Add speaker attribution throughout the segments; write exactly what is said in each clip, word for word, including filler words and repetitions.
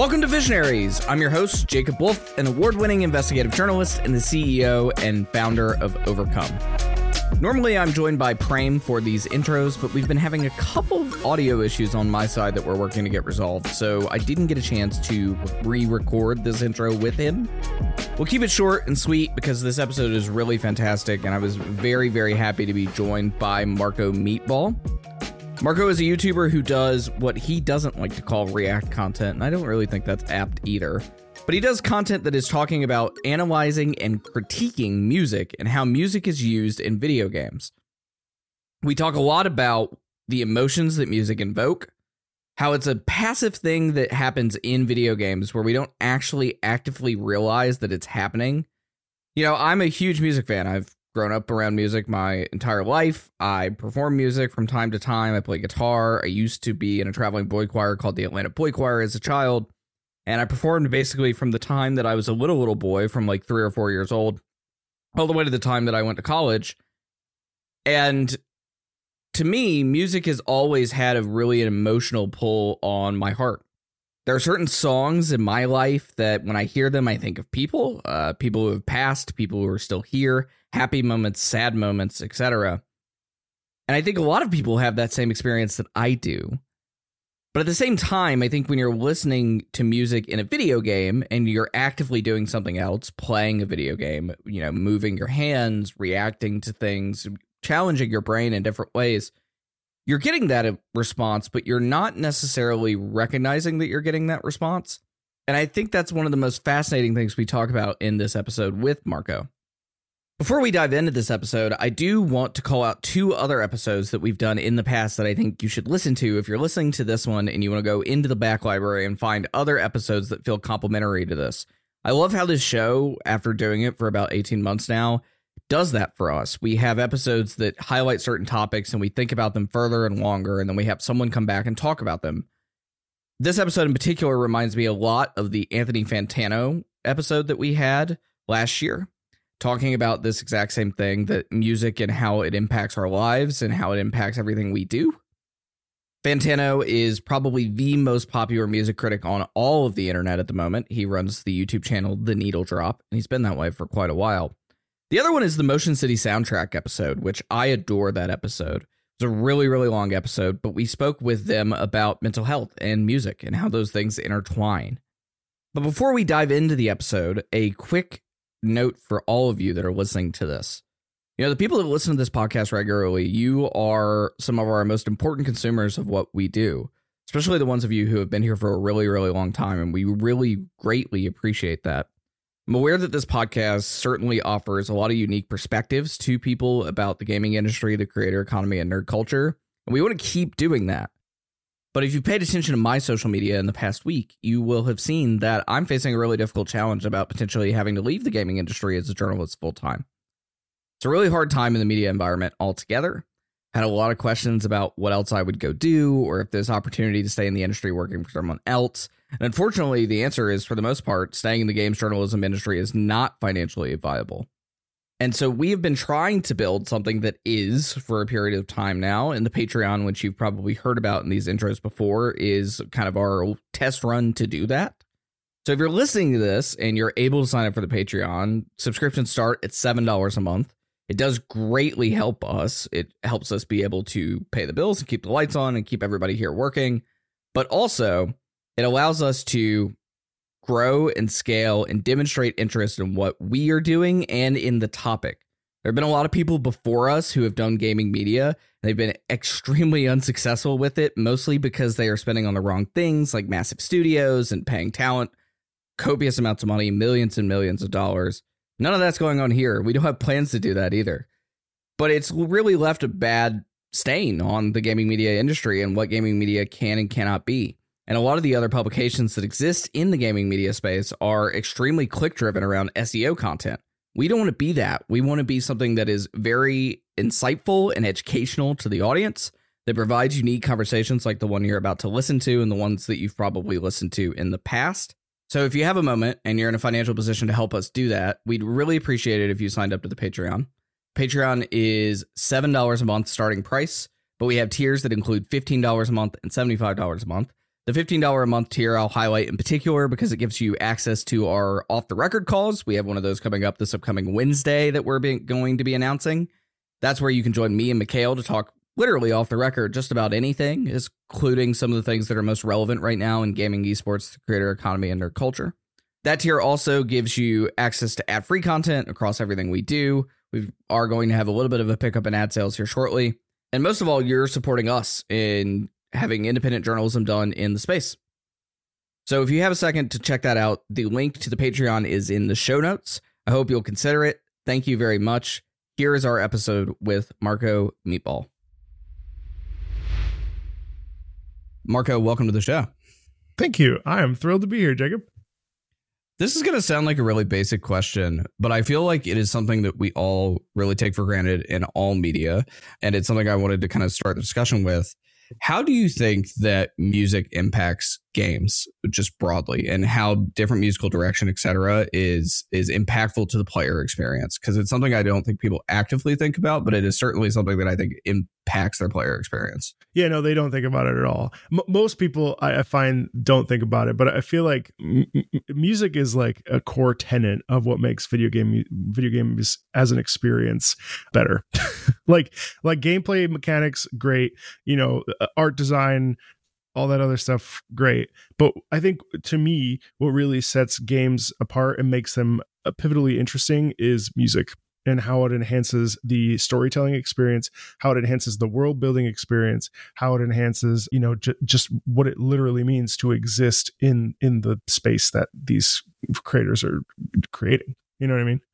Speaker 1: Welcome to Visionaries. I'm your host, Jacob Wolf, an award-winning investigative journalist and the C E O and founder of Overcome. Normally, I'm joined by Prem for these intros, but we've been having a couple of audio issues on my side that we're working to get resolved, so I didn't get a chance to re-record this intro with him. We'll keep it short and sweet because this episode is really fantastic, and I was very, very happy to be joined by Marco Meatball. Marco is a YouTuber who does what he doesn't like to call React content, and I don't really think that's apt either. But he does content that is talking about analyzing and critiquing music and how music is used in video games. We talk a lot about the emotions that music invoke, how it's a passive thing that happens in video games where we don't actually actively realize that it's happening. You know, I'm a huge music fan. I've grown up around music my entire life. I perform music from time to time. I play guitar. I used to be in a traveling boy choir called the Atlanta Boy Choir as a child. And I performed basically from the time that I was a little, little boy, from like three or four years old, all the way to the time that I went to college. And to me, music has always had a really an emotional pull on my heart. There are certain songs in my life that when I hear them, I think of people, uh, people who have passed, people who are still here, happy moments, sad moments, et cetera. And I think a lot of people have that same experience that I do. But at the same time, I think when you're listening to music in a video game and you're actively doing something else, playing a video game, you know, moving your hands, reacting to things, challenging your brain in different ways, you're getting that response, but you're not necessarily recognizing that you're getting that response. And I think that's one of the most fascinating things we talk about in this episode with Marco. Before we dive into this episode, I do want to call out two other episodes that we've done in the past that I think you should listen to if you're listening to this one and you want to go into the back library and find other episodes that feel complementary to this. I love how this show, after doing it for about eighteen months now, does that for us. We have episodes that highlight certain topics and we think about them further and longer, and then we have someone come back and talk about them. This episode in particular reminds me a lot of the Anthony Fantano episode that we had last year, talking about this exact same thing, that music and how it impacts our lives and how it impacts everything we do. Fantano is probably the most popular music critic on all of the internet at the moment. He runs the YouTube channel The Needle Drop, and he's been that way for quite a while. The other one is the Motion City soundtrack episode, which I adore that episode. It's a really, really long episode, but we spoke with them about mental health and music and how those things intertwine. But before we dive into the episode, a quick note for all of you that are listening to this. You know, the people that listen to this podcast regularly, you are some of our most important consumers of what we do, especially the ones of you who have been here for a really, really long time, and we really greatly appreciate that. I'm aware that this podcast certainly offers a lot of unique perspectives to people about the gaming industry, the creator economy, and nerd culture, and we want to keep doing that. But if you've paid attention to my social media in the past week, you will have seen that I'm facing a really difficult challenge about potentially having to leave the gaming industry as a journalist full-time. It's a really hard time in the media environment altogether. Had a lot of questions about what else I would go do, or if there's opportunity to stay in the industry working for someone else. And unfortunately, the answer is, for the most part, staying in the games journalism industry is not financially viable. And so we have been trying to build something that is, for a period of time now, and the Patreon, which you've probably heard about in these intros before, is kind of our test run to do that. So if you're listening to this and you're able to sign up for the Patreon, subscriptions start at seven dollars a month. It does greatly help us. It helps us be able to pay the bills and keep the lights on and keep everybody here working. But also, it allows us to grow and scale and demonstrate interest in what we are doing and in the topic. There have been a lot of people before us who have done gaming media, and they've been extremely unsuccessful with it, mostly because they are spending on the wrong things, like massive studios and paying talent copious amounts of money, millions and millions of dollars. None of that's going on here. We don't have plans to do that either. But it's really left a bad stain on the gaming media industry and what gaming media can and cannot be. And a lot of the other publications that exist in the gaming media space are extremely click-driven around S E O content. We don't want to be that. We want to be something that is very insightful and educational to the audience, that provides unique conversations like the one you're about to listen to and the ones that you've probably listened to in the past. So if you have a moment and you're in a financial position to help us do that, we'd really appreciate it if you signed up to the Patreon. Patreon is seven dollars a month starting price, but we have tiers that include fifteen dollars a month and seventy-five dollars a month. The fifteen dollars a month tier I'll highlight in particular because it gives you access to our off the record calls. We have one of those coming up this upcoming Wednesday that we're being, going to be announcing. That's where you can join me and Mikhail to talk literally off the record just about anything, including some of the things that are most relevant right now in gaming, esports, the creator economy, and nerd culture. That tier also gives you access to ad-free content across everything we do. We are going to have a little bit of a pickup in ad sales here shortly. And most of all, you're supporting us in having independent journalism done in the space. So if you have a second to check that out, the link to the Patreon is in the show notes. I hope you'll consider it. Thank you very much. Here is our episode with Marco Meatball. Marco, welcome to the show.
Speaker 2: Thank you. I am thrilled to be here, Jacob.
Speaker 1: This is going to sound like a really basic question, but I feel like it is something that we all really take for granted in all media. And it's something I wanted to kind of start the discussion with. How do you think that music impacts games just broadly, and how different musical direction, et cetera, is is impactful to the player experience? Because it's something I don't think people actively think about, but it is certainly something that I think impacts their player experience.
Speaker 2: Yeah, no, they don't think about it at all. M- most people I, I find don't think about it, but I feel like m- m- music is like a core tenet of what makes video game video games as an experience better. like like gameplay mechanics, great. You know, art design, all that other stuff, great. But I think to me, what really sets games apart and makes them pivotally interesting is music, and how it enhances the storytelling experience, how it enhances the world building experience, how it enhances, you know, j- just what it literally means to exist in in the space that these creators are creating. You know what I mean?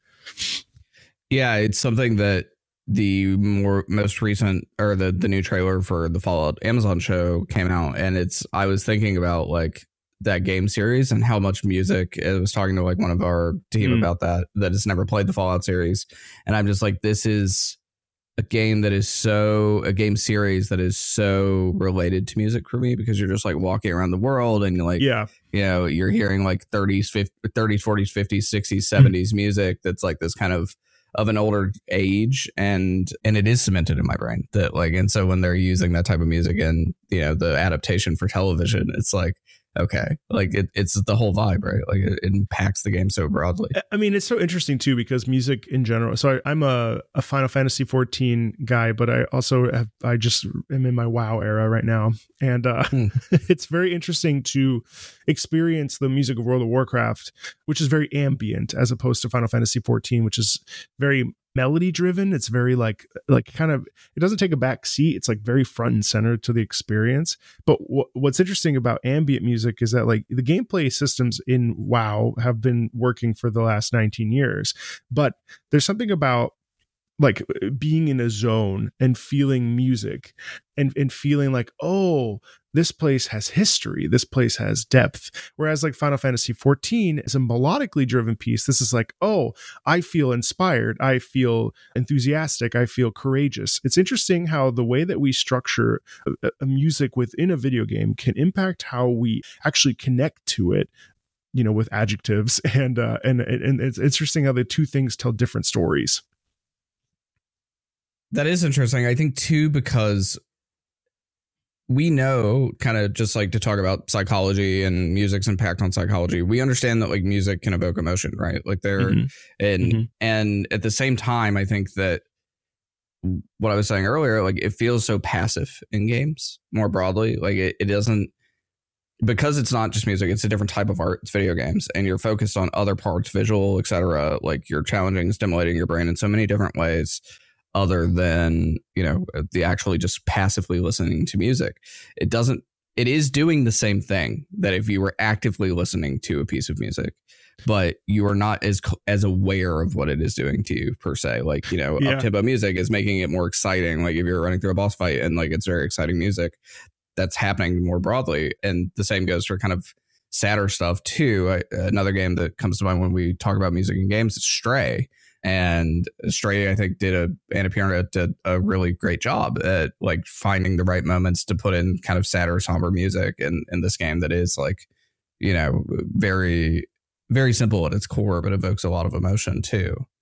Speaker 1: Yeah, it's something that the more most recent or the, the new trailer for the Fallout Amazon show came out, and it's I was thinking about like that game series and how much music. I was talking to like one of our team mm. about that that has never played the Fallout series, and I'm just like, this is a game that is so a game series that is so related to music for me, because you're just like walking around the world and you're like,
Speaker 2: yeah,
Speaker 1: you know, you're hearing like thirties, fifties, thirties, forties, fifties, sixties, seventies mm. music that's like this kind of of an older age, and and it is cemented in my brain that like, and so when they're using that type of music and, you know, the adaptation for television, it's like, okay, like it, it's the whole vibe, right? Like it, it impacts the game so broadly.
Speaker 2: I mean, it's so interesting too, because music in general. So I, I'm a, a Final Fantasy fourteen guy, but I also have, I just am in my WoW era right now. And uh, hmm. it's very interesting to experience the music of World of Warcraft, which is very ambient, as opposed to Final Fantasy fourteen, which is very melody driven. It's very like like kind of, it doesn't take a back seat. It's like very front and center to the experience. But w- what's interesting about ambient music is that like the gameplay systems in WoW have been working for the last nineteen years, but there's something about like being in a zone and feeling music and, and feeling like, oh, this place has history. This place has depth. Whereas like Final Fantasy fourteen is a melodically driven piece. This is like, oh, I feel inspired. I feel enthusiastic. I feel courageous. It's interesting how the way that we structure a, a music within a video game can impact how we actually connect to it, you know, with adjectives. And, uh, and, and it's interesting how the two things tell different stories.
Speaker 1: That is interesting. I think, too, because we know, kind of just like to talk about psychology and music's impact on psychology. We understand that like music can evoke emotion, right? Like there, mm-hmm. and mm-hmm. and at the same time, I think that what I was saying earlier, like it feels so passive in games more broadly. Like it, it doesn't, because it's not just music, it's a different type of art. It's video games, and you're focused on other parts, visual, et cetera. Like you're challenging, stimulating your brain in so many different ways, other than, you know, the actually just passively listening to music. It doesn't, it is doing the same thing that if you were actively listening to a piece of music, but you are not as as aware of what it is doing to you per se. Like, you know, yeah. up-tempo music is making it more exciting. Like if you're running through a boss fight and like it's very exciting music, that's happening more broadly. And the same goes for kind of sadder stuff too. I, another game that comes to mind when we talk about music in games is Stray. And Stray, I think, did a Annapurna did a really great job at like finding the right moments to put in kind of sadder, somber music in, in this game that is like, you know, very, very simple at its core, but evokes a lot of emotion too.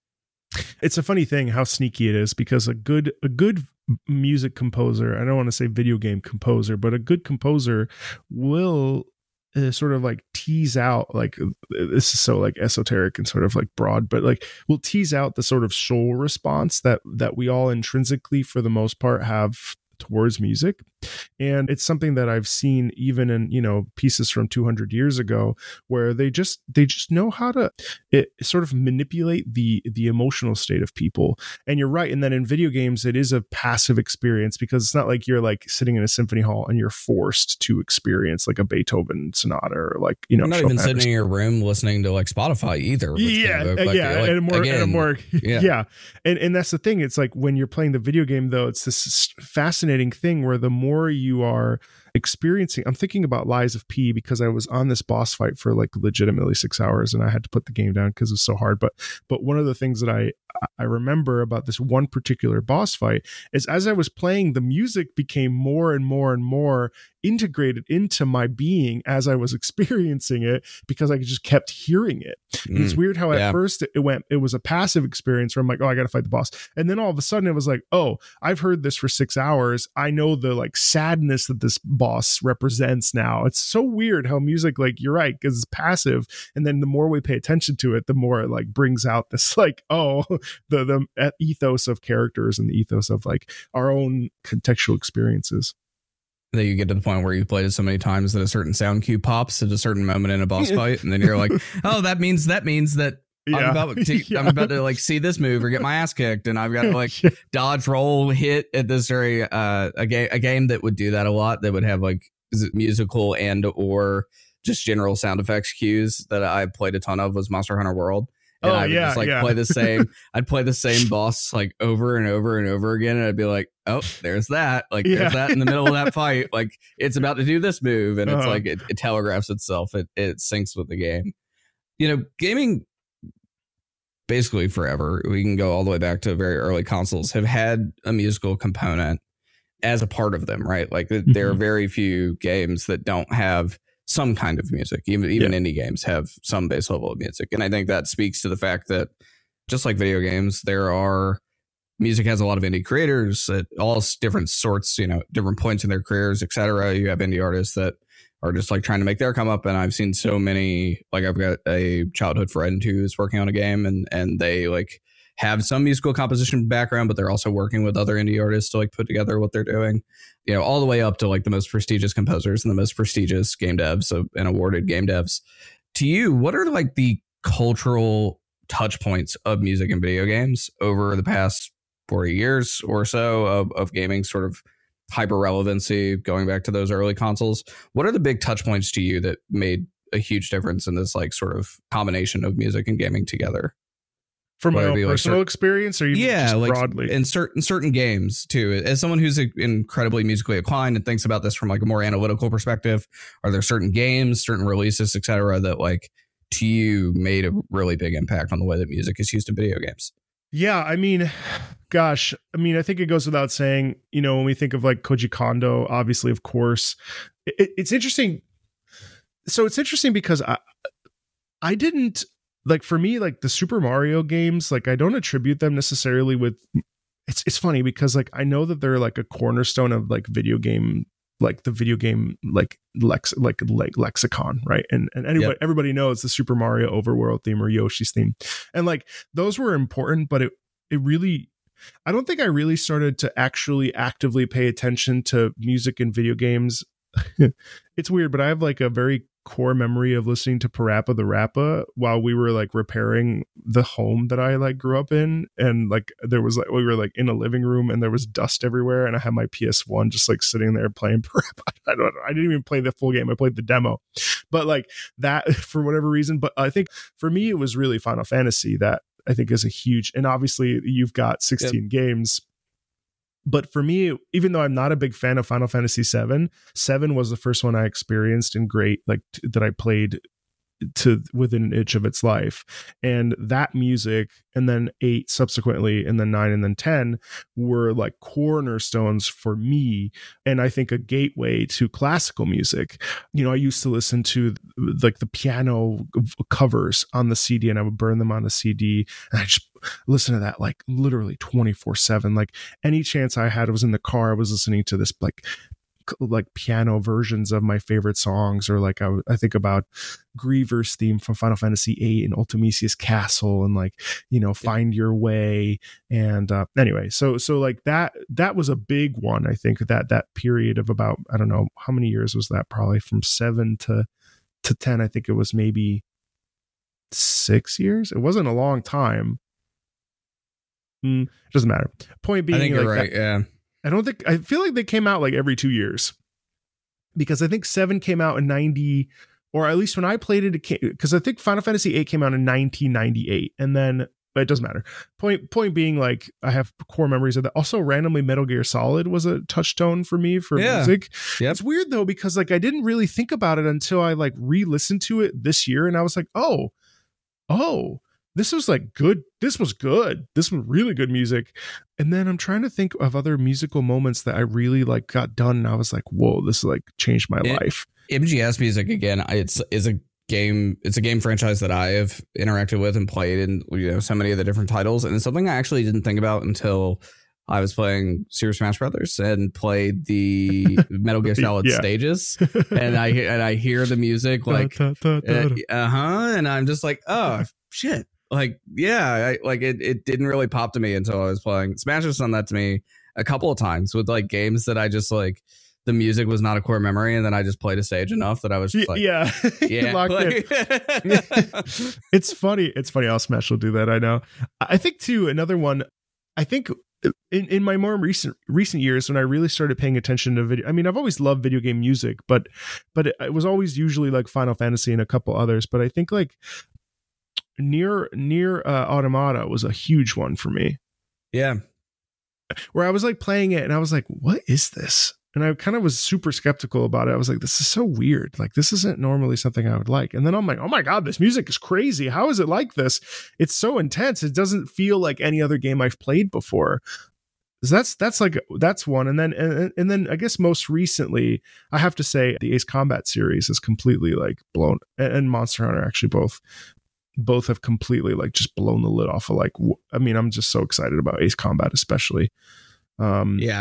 Speaker 2: It's a funny thing how sneaky it is, because a good a good music composer, I don't want to say video game composer, but a good composer will uh, sort of like tease out, like, this is so like esoteric and sort of like broad, but like will tease out the sort of soul response that that we all intrinsically for the most part have towards music. And it's something that I've seen even in, you know, pieces from two hundred years ago, where they just they just know how to it, sort of manipulate the the emotional state of people. And you're right. And then in video games, it is a passive experience, because it's not like you're like sitting in a symphony hall and you're forced to experience like a Beethoven sonata, or like, you know,
Speaker 1: I'm not even sitting in your room listening to like Spotify either.
Speaker 2: Yeah, like, yeah, like, and more, again, and more, yeah, yeah. And and that's the thing. It's like when you're playing the video game, though, it's this fascinating thing where the more you are experiencing, I'm thinking about Lies of P, because I was on this boss fight for like legitimately six hours and I had to put the game down because it was so hard. But but one of the things that I I remember about this one particular boss fight is, as I was playing, the music became more and more and more integrated into my being as I was experiencing it, because I just kept hearing it. Mm, it's weird how yeah. at first it went, it was a passive experience where I'm like, oh, I got to fight the boss. And then all of a sudden it was like, oh, I've heard this for six hours. I know the like sadness that this boss represents now. It's so weird how music, like, you're right, because it's passive. And then the more we pay attention to it, the more it like brings out this like, oh, the the ethos of characters and the ethos of like our own contextual experiences.
Speaker 1: That you get to the point where you've played it so many times that a certain sound cue pops at a certain moment in a boss fight, and then you're like, oh, that means that means that yeah. I'm about to yeah. I'm about to like see this move or get my ass kicked, and I've got to like yeah. dodge, roll, hit at this very uh a game a game that would do that a lot, that would have like is it musical and or just general sound effects cues that I played a ton of, was Monster Hunter World. And
Speaker 2: oh,
Speaker 1: I would
Speaker 2: yeah,
Speaker 1: just like
Speaker 2: yeah.
Speaker 1: play the same, I'd play the same boss like over and over and over again. And I'd be like, oh, there's that. Like, yeah. there's that in the middle of that fight. Like, it's about to do this move. And uh-huh. it's like, it, it telegraphs itself. It, it syncs with the game. You know, gaming basically forever, we can go all the way back to very early consoles, have had a musical component as a part of them, right? Like, mm-hmm. there are very few games that don't have some kind of music. Even even yeah. indie games have some base level of music. And I think that speaks to the fact that just like video games, there are music has a lot of indie creators at all different sorts, you know, different points in their careers, et cetera. You have indie artists that are just like trying to make their come up. And I've seen so many, like I've got a childhood friend who's working on a game, and and they like have some musical composition background, but they're also working with other indie artists to like put together what they're doing, you know, all the way up to like the most prestigious composers and the most prestigious game devs and awarded game devs. To you, what are like the cultural touch points of music and video games over the past forty years or so of, of gaming sort of hyper relevancy, going back to those early consoles? What are the big touch points to you that made a huge difference in this like sort of combination of music and gaming together?
Speaker 2: From my own personal like certain, experience, or you
Speaker 1: yeah,
Speaker 2: just
Speaker 1: like
Speaker 2: broadly?
Speaker 1: In certain certain games too. As someone who's incredibly musically inclined and thinks about this from like a more analytical perspective, are there certain games, certain releases, et cetera, that like to you made a really big impact on the way that music is used in video games?
Speaker 2: Yeah, I mean, gosh, I mean, I think it goes without saying, you know, when we think of like Koji Kondo, obviously, of course, it, it's interesting. So it's interesting because I, I didn't. Like for me, like the Super Mario games, like I don't attribute them necessarily with. It's it's funny because like I know that they're like a cornerstone of like video game, like the video game like lex like like lexicon, right? And and anybody yep. everybody knows the Super Mario Overworld theme or Yoshi's theme, and like those were important, but it it really. I don't think I really started to actually actively pay attention to music in video games. It's weird, but I have like a very core memory of listening to Parappa the Rappa while we were like repairing the home that I like grew up in, and like there was like we were like in a living room and there was dust everywhere, and I had my P S one just like sitting there playing Parappa. I don't know. I didn't even play the full game. I played the demo, but like that for whatever reason. But I think for me it was really Final Fantasy that I think is a huge, and obviously you've got sixteen yep. games. But for me, even though I'm not a big fan of Final Fantasy seven, seven was the first one I experienced in great, like t- that I played to within an inch of its life. And that music, and then eight subsequently, and then nine, and then ten were like cornerstones for me. And I think a gateway to classical music. You know, I used to listen to like the piano covers on the C D, and I would burn them on the C D, and I just listen to that like literally twenty-four seven. Like any chance I had, I was in the car, I was listening to this like like piano versions of my favorite songs. Or like I, I think about Griever's theme from Final Fantasy eight and Ultimisia's Castle, and like, you know, Find Your Way. And uh, anyway, so so like that that was a big one. I think that that period of about, I don't know how many years was that, probably from seven to to ten. I think it was maybe six years. It wasn't a long time. Mm, it doesn't matter. Point being,
Speaker 1: I think you're
Speaker 2: like
Speaker 1: right.
Speaker 2: that,
Speaker 1: yeah.
Speaker 2: I don't think, I feel like they came out like every two years, because I think seven came out in ninety, or at least when I played it, it came, because I think Final Fantasy eight came out in nineteen ninety-eight, and then, but it doesn't matter. Point point being, like, I have core memories of that. Also, randomly, Metal Gear Solid was a touchstone for me for
Speaker 1: yeah.
Speaker 2: music.
Speaker 1: Yep.
Speaker 2: It's weird though, because like I didn't really think about it until I like re-listened to it this year, and I was like, oh, oh. This was like good. This was good. This was really good music. And then I'm trying to think of other musical moments that I really like got done. And I was like, whoa, this like changed my
Speaker 1: it,
Speaker 2: life.
Speaker 1: M G S music, again, it's is a game. It's a game franchise that I have interacted with and played in, you know, so many of the different titles. And it's something I actually didn't think about until I was playing Super Smash Brothers and played the Metal Gear Solid
Speaker 2: yeah.
Speaker 1: stages. And I and I hear the music like, uh huh. And I'm just like, oh, shit. Like, yeah, I, like it, it didn't really pop to me until I was playing. Smash has done that to me a couple of times with like games that I just like, the music was not a core memory, and then I just played a stage enough that I was just like,
Speaker 2: yeah,
Speaker 1: yeah. Like,
Speaker 2: it's funny. It's funny how Smash will do that. I know. I think too, another one, I think in, in my more recent recent years, when I really started paying attention to video, I mean, I've always loved video game music, but but it, it was always usually like Final Fantasy and a couple others. But I think like Near Near uh, Automata was a huge one for me.
Speaker 1: Yeah.
Speaker 2: Where I was like playing it and I was like, what is this? And I kind of was super skeptical about it. I was like, this is so weird. Like, this isn't normally something I would like. And then I'm like, oh my God, this music is crazy. How is it like this? It's so intense. It doesn't feel like any other game I've played before. So that's that's like that's one. And then and, and then I guess most recently, I have to say the Ace Combat series is completely like blown, and Monster Hunter actually both both have completely like just blown the lid off of like, I mean, I'm just so excited about Ace Combat, especially. Um,
Speaker 1: yeah.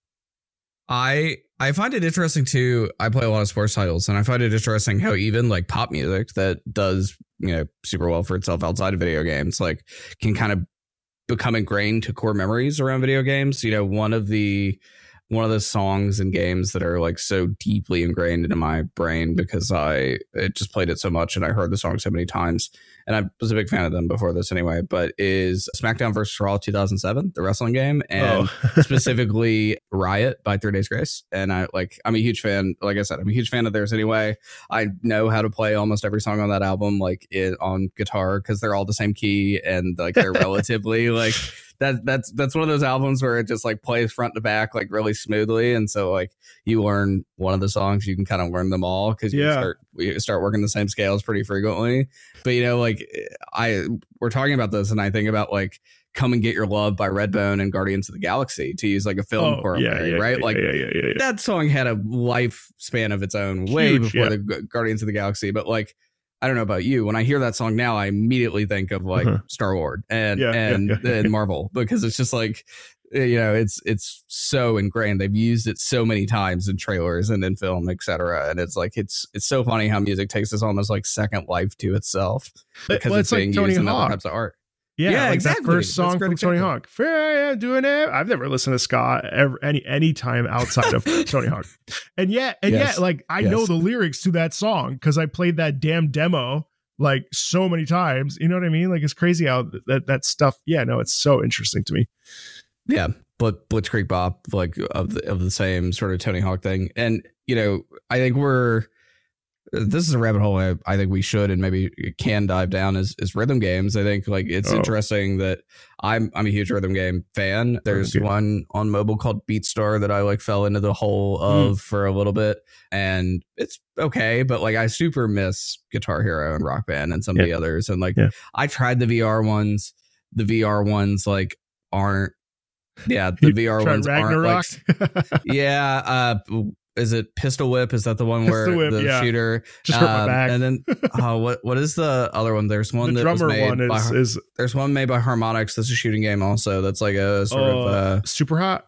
Speaker 1: I I find it interesting too. I play a lot of sports titles, and I find it interesting how even like pop music that does, you know, super well for itself outside of video games, like can kind of become ingrained to core memories around video games. You know, one of the one of the songs and games that are like so deeply ingrained into my brain because I it just played it so much and I heard the song so many times, and I was a big fan of them before this anyway, but is SmackDown versus Raw two thousand seven, the wrestling game, and
Speaker 2: oh.
Speaker 1: specifically Riot by Three Days Grace. And I like, I'm a huge fan. Like I said, I'm a huge fan of theirs anyway. I know how to play almost every song on that album, like it on guitar, because they're all the same key and like they're relatively like that. That's that's one of those albums where it just like plays front to back like really smoothly, and so like you learn one of the songs, you can kind of learn them all because you
Speaker 2: yeah.
Speaker 1: start you start working the same scales pretty frequently. But you know, like I we're talking about this, and I think about like Come and Get Your Love by Redbone and Guardians of the Galaxy, to use like a film
Speaker 2: oh,
Speaker 1: choreography,
Speaker 2: yeah, yeah,
Speaker 1: right?
Speaker 2: Yeah,
Speaker 1: like
Speaker 2: yeah, yeah, yeah, yeah.
Speaker 1: that song had a lifespan of its own way
Speaker 2: Huge,
Speaker 1: before
Speaker 2: yeah.
Speaker 1: the Guardians of the Galaxy. But like, I don't know about you, when I hear that song now, I immediately think of like
Speaker 2: uh-huh.
Speaker 1: Star Lord and
Speaker 2: yeah,
Speaker 1: and,
Speaker 2: yeah, yeah,
Speaker 1: and
Speaker 2: yeah.
Speaker 1: Marvel, because it's just like, you know, it's it's so ingrained. They've used it so many times in trailers and in film, et cetera. And it's like it's it's so funny how music takes this almost like second life to itself because
Speaker 2: well,
Speaker 1: it's,
Speaker 2: it's
Speaker 1: being
Speaker 2: like Tony
Speaker 1: used in
Speaker 2: Hawk.
Speaker 1: other types of art.
Speaker 2: Yeah,
Speaker 1: Yeah,
Speaker 2: like
Speaker 1: exactly.
Speaker 2: that first song
Speaker 1: That's a
Speaker 2: from
Speaker 1: great
Speaker 2: Tony
Speaker 1: example.
Speaker 2: Hawk. Fair, yeah, doing it. I've never listened to ska ever, any any time outside of Tony Hawk, and yet, and
Speaker 1: Yes.
Speaker 2: yet, like I
Speaker 1: Yes.
Speaker 2: know the lyrics to that song because I played that damn demo like so many times. You know what I mean? Like it's crazy how that that stuff. Yeah, no, it's so interesting to me.
Speaker 1: Yeah, but Blitzkrieg Bop, like of the of the same sort of Tony Hawk thing, and you know, I think we're this is a rabbit hole I, I think we should and maybe can dive down is, is rhythm games. I think like it's oh. interesting that I'm I'm a huge rhythm game fan. There's okay. one on mobile called BeatStar that I like fell into the hole of mm. for a little bit, and it's okay, but like I super miss Guitar Hero and Rock Band and some yeah. of the others. And like yeah. I tried the V R ones. The V R ones like aren't yeah, the
Speaker 2: you
Speaker 1: V R ones
Speaker 2: Ragnarok?
Speaker 1: aren't like yeah, uh is it Pistol Whip? Is that the one where
Speaker 2: Whip,
Speaker 1: the
Speaker 2: yeah.
Speaker 1: shooter
Speaker 2: just hurt um, my back?
Speaker 1: And then uh, what what is the other one? There's one
Speaker 2: the
Speaker 1: that was made
Speaker 2: one is,
Speaker 1: by
Speaker 2: is
Speaker 1: there's one made by Harmonix that's a shooting game also. That's like a sort
Speaker 2: uh,
Speaker 1: of uh,
Speaker 2: super hot.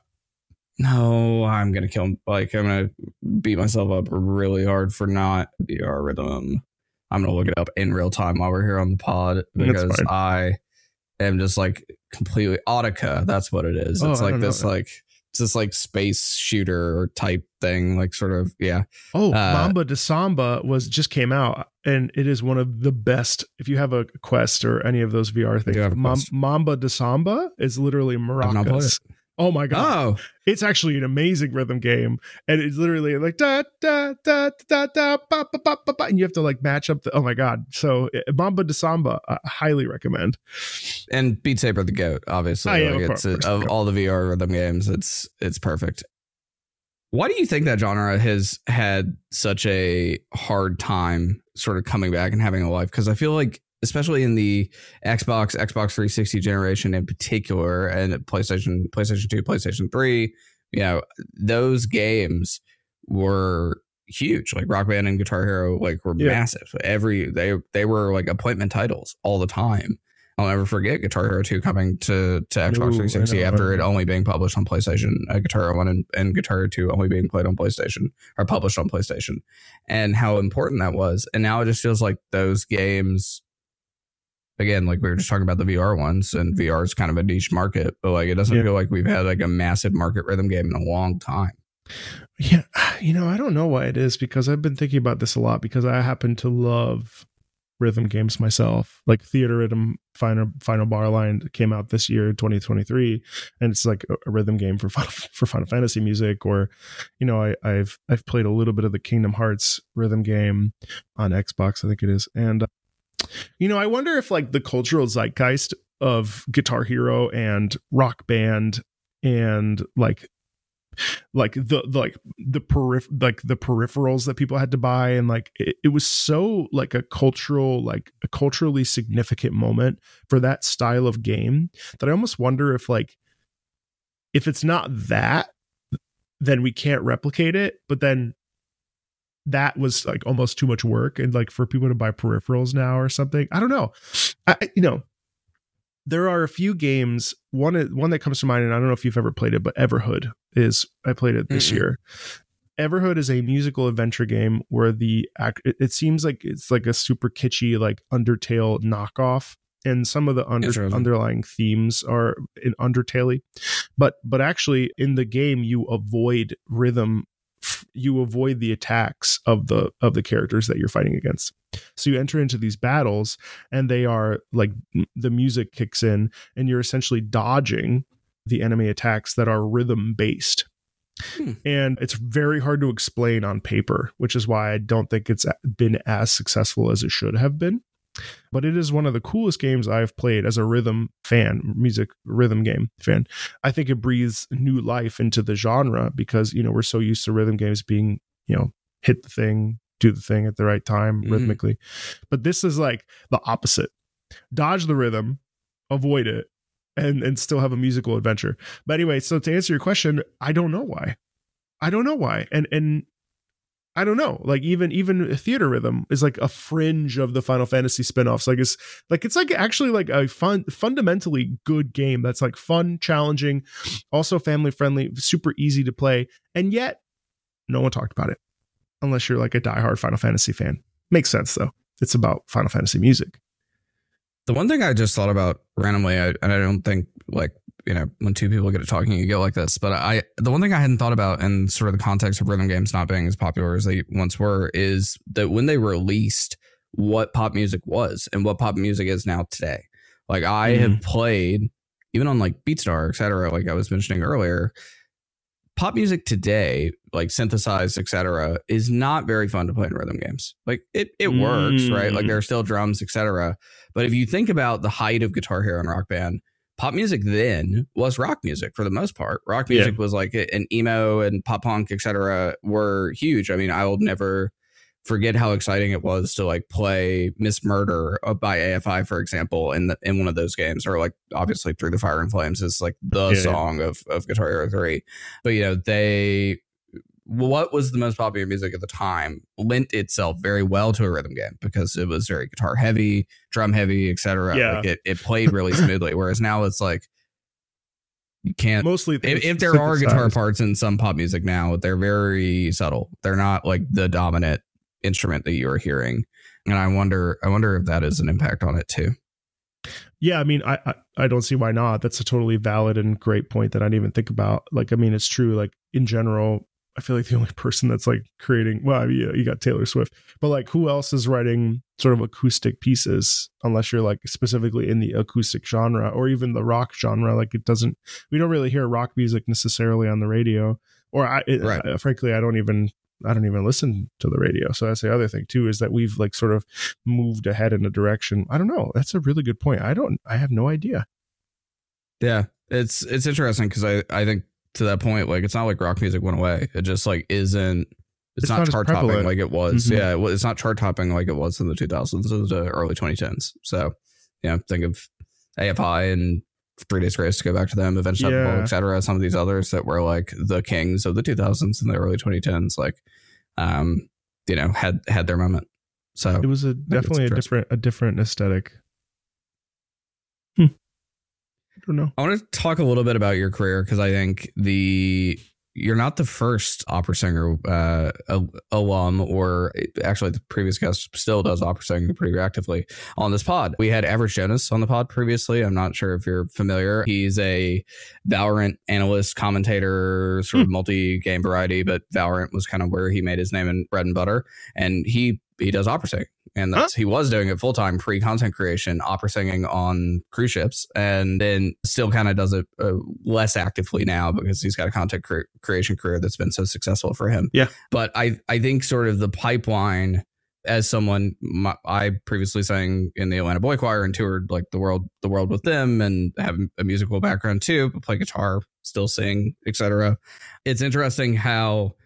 Speaker 1: No, I'm gonna kill him. Like I'm gonna beat myself up really hard for not V R rhythm. I'm gonna look it up in real time while we're here on the pod because I am just like completely Audica. That's what it is.
Speaker 2: Oh,
Speaker 1: it's like this
Speaker 2: know.
Speaker 1: like. It's this like space shooter type thing, like sort of, yeah.
Speaker 2: Oh,
Speaker 1: uh,
Speaker 2: Mamba de Samba was just came out, and it is one of the best. If you have a Quest or any of those V R things, Mam- Mamba de Samba is literally maracas. Oh my god!
Speaker 1: Oh,
Speaker 2: it's actually an amazing rhythm game, and it's literally like da da da da da ba ba ba ba, ba and you have to like match up the. Oh my god! So Mamba de Samba, I highly recommend.
Speaker 1: And Beat Saber the GOAT, obviously.
Speaker 2: Oh, yeah,
Speaker 1: like
Speaker 2: of
Speaker 1: it's
Speaker 2: course,
Speaker 1: a, of all the V R rhythm games, it's it's perfect. Why do you think that genre has had such a hard time sort of coming back and having a life? Because I feel like, especially in the Xbox, Xbox three sixty generation in particular, and PlayStation, PlayStation two, PlayStation three, you know, those games were huge. Like Rock Band and Guitar Hero, like were yeah. massive. Every they they were like appointment titles all the time. I'll never forget Guitar Hero two coming to, to Xbox Ooh, three sixty after it only being published on PlayStation. Uh, Guitar Hero one and, and Guitar Hero two only being played on PlayStation or published on PlayStation, and how important that was. And now it just feels like those games. Again, like we were just talking about the V R ones, and V R is kind of a niche market, but like it doesn't yeah. feel like we've had like a massive market rhythm game in a long time.
Speaker 2: Yeah, you know, I don't know why it is, because I've been thinking about this a lot, because I happen to love rhythm games myself. Like Theatrhythm Final Final Bar Line came out this year, twenty twenty-three, and it's like a, a rhythm game for Final, for Final Fantasy music. Or, you know, I, I've I've played a little bit of the Kingdom Hearts rhythm game on Xbox, I think it is, and. Uh, You know, I wonder if like the cultural zeitgeist of Guitar Hero and Rock Band and like like the, the like the periph- like the peripherals that people had to buy, and like it, it was so like a cultural like a culturally significant moment for that style of game that I almost wonder if like if it's not that, then we can't replicate it. But then that was like almost too much work, and like for people to buy peripherals now or something. I don't know. I, you know, there are a few games. One, one that comes to mind, and I don't know if you've ever played it, but Everhood is, I played it this mm-hmm. year. Everhood is a musical adventure game where the act, it, it seems like it's like a super kitschy, like Undertale knockoff. And some of the under, underlying themes are in Undertale, but, but actually in the game, you avoid rhythm you avoid the attacks of the of the characters that you're fighting against. So you enter into these battles, and they are like the music kicks in, and you're essentially dodging the enemy attacks that are rhythm based. Hmm. And it's very hard to explain on paper, which is why I don't think it's been as successful as it should have been. But it is one of the coolest games I've played as a rhythm fan, music rhythm game fan. I think it breathes new life into the genre because, you know, we're so used to rhythm games being, you know, hit the thing, do the thing at the right time mm-hmm. rhythmically. But this is like the opposite. Dodge the rhythm, avoid it, and, and still have a musical adventure. But anyway, so to answer your question, I don't know why. I don't know why. And, and, I don't know. Like even even Theatrhythm is like a fringe of the Final Fantasy spinoffs. Like it's like it's like actually like a fun, fundamentally good game that's like fun, challenging, also family friendly, super easy to play, and yet no one talked about it unless you're like a diehard Final Fantasy fan. Makes sense though. It's about Final Fantasy music.
Speaker 1: The one thing I just thought about randomly, I, and I don't think like. You know, when two people get to talking, you get like this. But I, the one thing I hadn't thought about in sort of the context of rhythm games not being as popular as they once were is that when they released what pop music was and what pop music is now today. Like I mm. have played, even on like BeatStar, et cetera, like I was mentioning earlier, pop music today, like synthesized, et cetera, is not very fun to play in rhythm games. Like it, it mm. works, right? Like there are still drums, et cetera. But if you think about the height of Guitar Hero and Rock Band, pop music then was rock music for the most part. Rock music yeah. was like an emo and pop punk, et cetera, were huge. I mean, I will never forget how exciting it was to like play Miss Murder by A F I, for example, in the, in one of those games, or like obviously Through the Fire and Flames is like the yeah, song yeah. of of Guitar Hero three. But you know, they what was the most popular music at the time lent itself very well to a rhythm game because it was very guitar heavy, drum heavy, et cetera.
Speaker 2: Yeah.
Speaker 1: Like it, it played really smoothly. Whereas now it's like you can't
Speaker 2: mostly
Speaker 1: if, if there are guitar parts in some pop music now, they're very subtle. They're not like the dominant instrument that you are hearing, and I wonder I wonder if that is an impact on it too.
Speaker 2: Yeah, I mean, I, I I don't see why not. That's a totally valid and great point that I didn't even think about. Like, I mean, it's true. Like in general, I feel like the only person that's like creating, well, I mean, yeah, you got Taylor Swift, but like who else is writing sort of acoustic pieces unless you're like specifically in the acoustic genre or even the rock genre? Like it doesn't, we don't really hear rock music necessarily on the radio, or I, it, right. I frankly, I don't even. I don't even listen to the radio. So that's the other thing too, is that we've like sort of moved ahead in a direction. I don't know. That's a really good point. I don't, I have no idea.
Speaker 1: Yeah. It's, it's interesting. Cause I, I think to that point, like, it's not like rock music went away. It just like, isn't, it's, it's not, not chart topping like it was. Mm-hmm. Yeah. It, it's not chart topping like it was in the two thousands or the early twenty tens. So, you know, think of A F I and Three Days Grace, to go back to them, Avenged Sevenfold,
Speaker 2: yeah.
Speaker 1: et cetera. Some of these others that were like the kings of the two thousands and the early twenty tens, like, um, you know, had had their moment. So
Speaker 2: it was a definitely a different a different aesthetic. Hmm. I don't know.
Speaker 1: I want to talk a little bit about your career because I think the you're not the first opera singer uh, alum, or actually the previous guest still does opera singing pretty actively on this pod. We had Average Jonas on the pod previously. I'm not sure if you're familiar. He's a Valorant analyst, commentator, sort of multi-game variety, but Valorant was kind of where he made his name and bread and butter. And he he does opera singing. And that's, huh? he was doing it full time pre content creation, opera singing on cruise ships, and then still kind of does it uh, less actively now because he's got a content cre- creation career that's been so successful for him.
Speaker 2: Yeah.
Speaker 1: But I, I think sort of the pipeline, as someone, my, I previously sang in the Atlanta Boy Choir and toured like the world, the world with them, and have a musical background too, but play guitar, still sing, et cetera. It's interesting how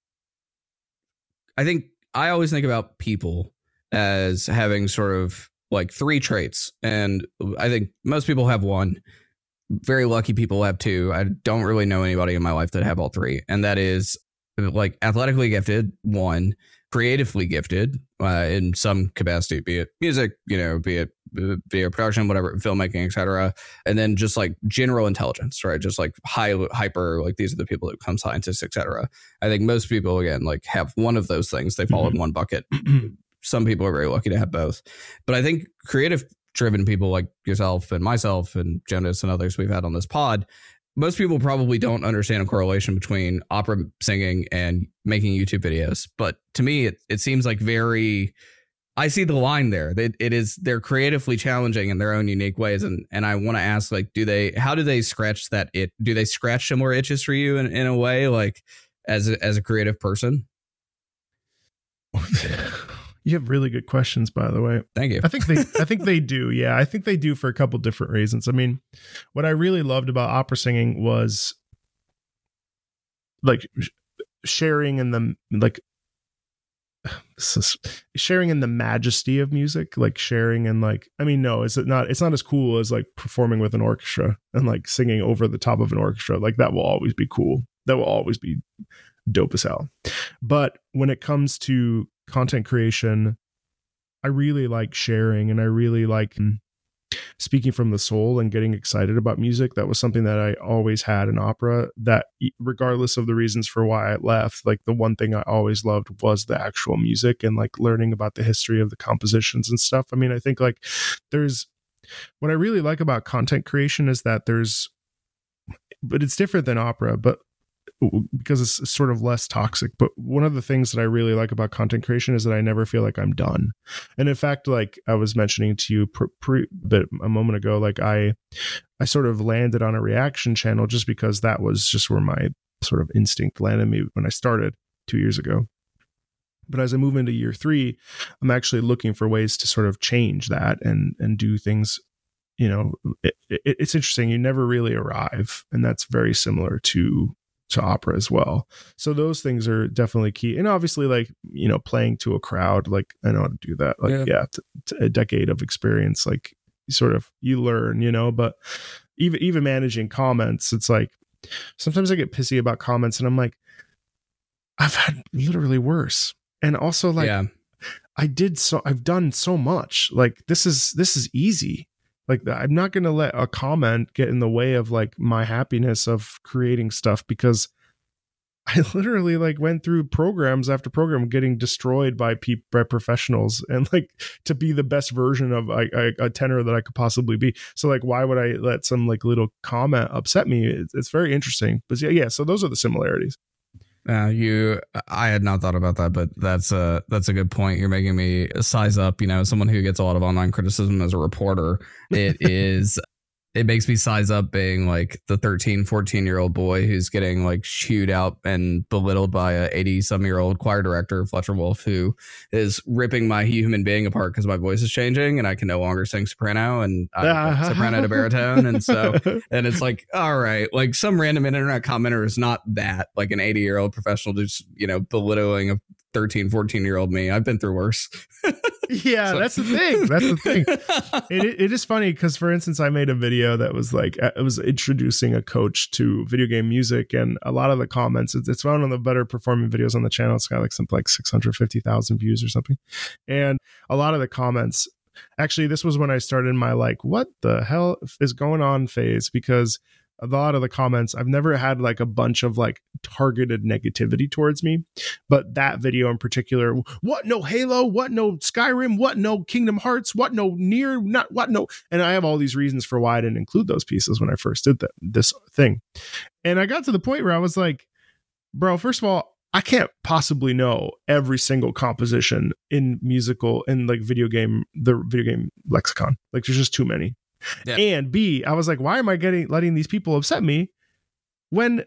Speaker 1: I think I always think about people as having sort of like three traits. And I think most people have one. Very lucky people have two. I don't really know anybody in my life that have all three. And that is like athletically gifted, one, creatively gifted uh, in some capacity, be it music, you know, be it video production, whatever, filmmaking, et cetera. And then just like general intelligence, right? Just like high, hyper, like these are the people that become scientists, et cetera. I think most people, again, like have one of those things. They fall mm-hmm. in one bucket. Some people are very lucky to have both. But I think creative driven people like yourself and myself and Jonas and others we've had on this pod, most people probably don't understand a correlation between opera singing and making YouTube videos. But to me, it, it seems like very, I see the line there. It, it is, they're creatively challenging in their own unique ways. And and I want to ask, like, do they, how do they scratch that it, do they scratch similar itches for you in, in a way, like as a, as a creative person?
Speaker 2: You have really good questions, by the way.
Speaker 1: Thank you.
Speaker 2: I think they I think they do. Yeah, I think they do for a couple different reasons. I mean, what I really loved about opera singing was like sharing in the like sharing in the majesty of music, like sharing in like, I mean, no, is it not, it's not as cool as like performing with an orchestra and like singing over the top of an orchestra. Like that will always be cool. That will always be dope as hell. But when it comes to content creation, I really like sharing, and I really like speaking from the soul and getting excited about music. That was something that I always had in opera, that regardless of the reasons for why I left, like the one thing I always loved was the actual music and like learning about the history of the compositions and stuff. I mean, I think like there's, what I really like about content creation is that there's, but it's different than opera, but because it's sort of less toxic. But one of the things that I really like about content creation is that I never feel like I'm done. And in fact, like I was mentioning to you pre- pre- bit a moment ago, like I, I sort of landed on a reaction channel just because that was just where my sort of instinct landed me when I started two years ago. But as I move into year three, I'm actually looking for ways to sort of change that and and do things. You know, it, it, it's interesting. You never really arrive, and that's very similar to to opera as well. So those things are definitely key. And obviously, like, you know, playing to a crowd, like I know how to do that. Like, yeah, yeah t- t- a decade of experience, like sort of you learn, you know. But even even managing comments, it's like sometimes I get pissy about comments, and I'm like, I've had literally worse. And also, like, yeah. I did so, I've done so much. Like, this is, this is easy. Like, I'm not going to let a comment get in the way of like my happiness of creating stuff, because I literally like went through programs after program getting destroyed by people, by professionals, and like to be the best version of a, a, a tenor that I could possibly be. So like, why would I let some like little comment upset me? It's, it's very interesting. But yeah, yeah. So those are the similarities.
Speaker 1: Uh, you, I had not thought about that, but that's a, that's a good point. You're making me size up, you know, someone who gets a lot of online criticism as a reporter. It is, it makes me size up being like the thirteen, fourteen year old boy who's getting like chewed out and belittled by a eighty some year old choir director, Fletcher Wolf, who is ripping my human being apart because my voice is changing and I can no longer sing soprano, and I'm soprano to baritone. And so, and it's like, all right, like some random internet commenter is not that, like an eighty year old professional just, you know, belittling a thirteen, fourteen year old me. I've been through worse.
Speaker 2: Yeah, so. that's the thing. That's the thing. It, it is funny because, for instance, I made a video that was like, it was introducing a coach to video game music, and a lot of the comments, it's, it's one of the better performing videos on the channel. It's got like something like six hundred fifty thousand views or something. And a lot of the comments, actually, this was when I started my like, what the hell is going on phase, because a lot of the comments, I've never had like a bunch of like targeted negativity towards me, but that video in particular, what no Halo, what no Skyrim, what no Kingdom Hearts, what no Nier, not what no, and I have all these reasons for why I didn't include those pieces when I first did that this thing. And I got to the point where I was like, bro, first of all, I can't possibly know every single composition in musical in like video game, the video game lexicon. Like there's just too many. Yeah. And B, I was like, why am I getting letting these people upset me when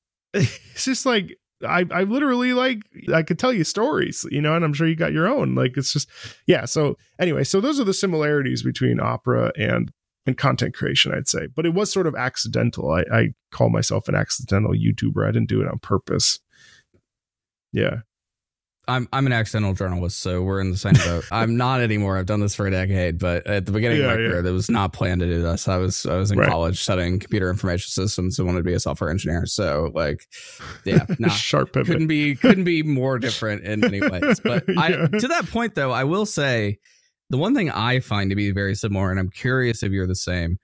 Speaker 2: it's just like I, I literally like I could tell you stories, you know, and I'm sure you got your own. Like it's just yeah. So anyway, so those are the similarities between opera and and content creation, I'd say. But it was sort of accidental. I, I call myself an accidental YouTuber. I didn't do it on purpose. Yeah.
Speaker 1: I'm I'm an accidental journalist, so we're in the same boat. I'm not anymore. I've done this for a decade, but at the beginning yeah, of my yeah. career, that was not planned to do this. I was I was in right. college studying computer information systems and wanted to be a software engineer. So like, yeah, nah,
Speaker 2: sharp pivot.
Speaker 1: couldn't be couldn't be more different in many ways. But I, yeah. to that point, though, I will say the one thing I find to be very similar, and I'm curious if you're the same,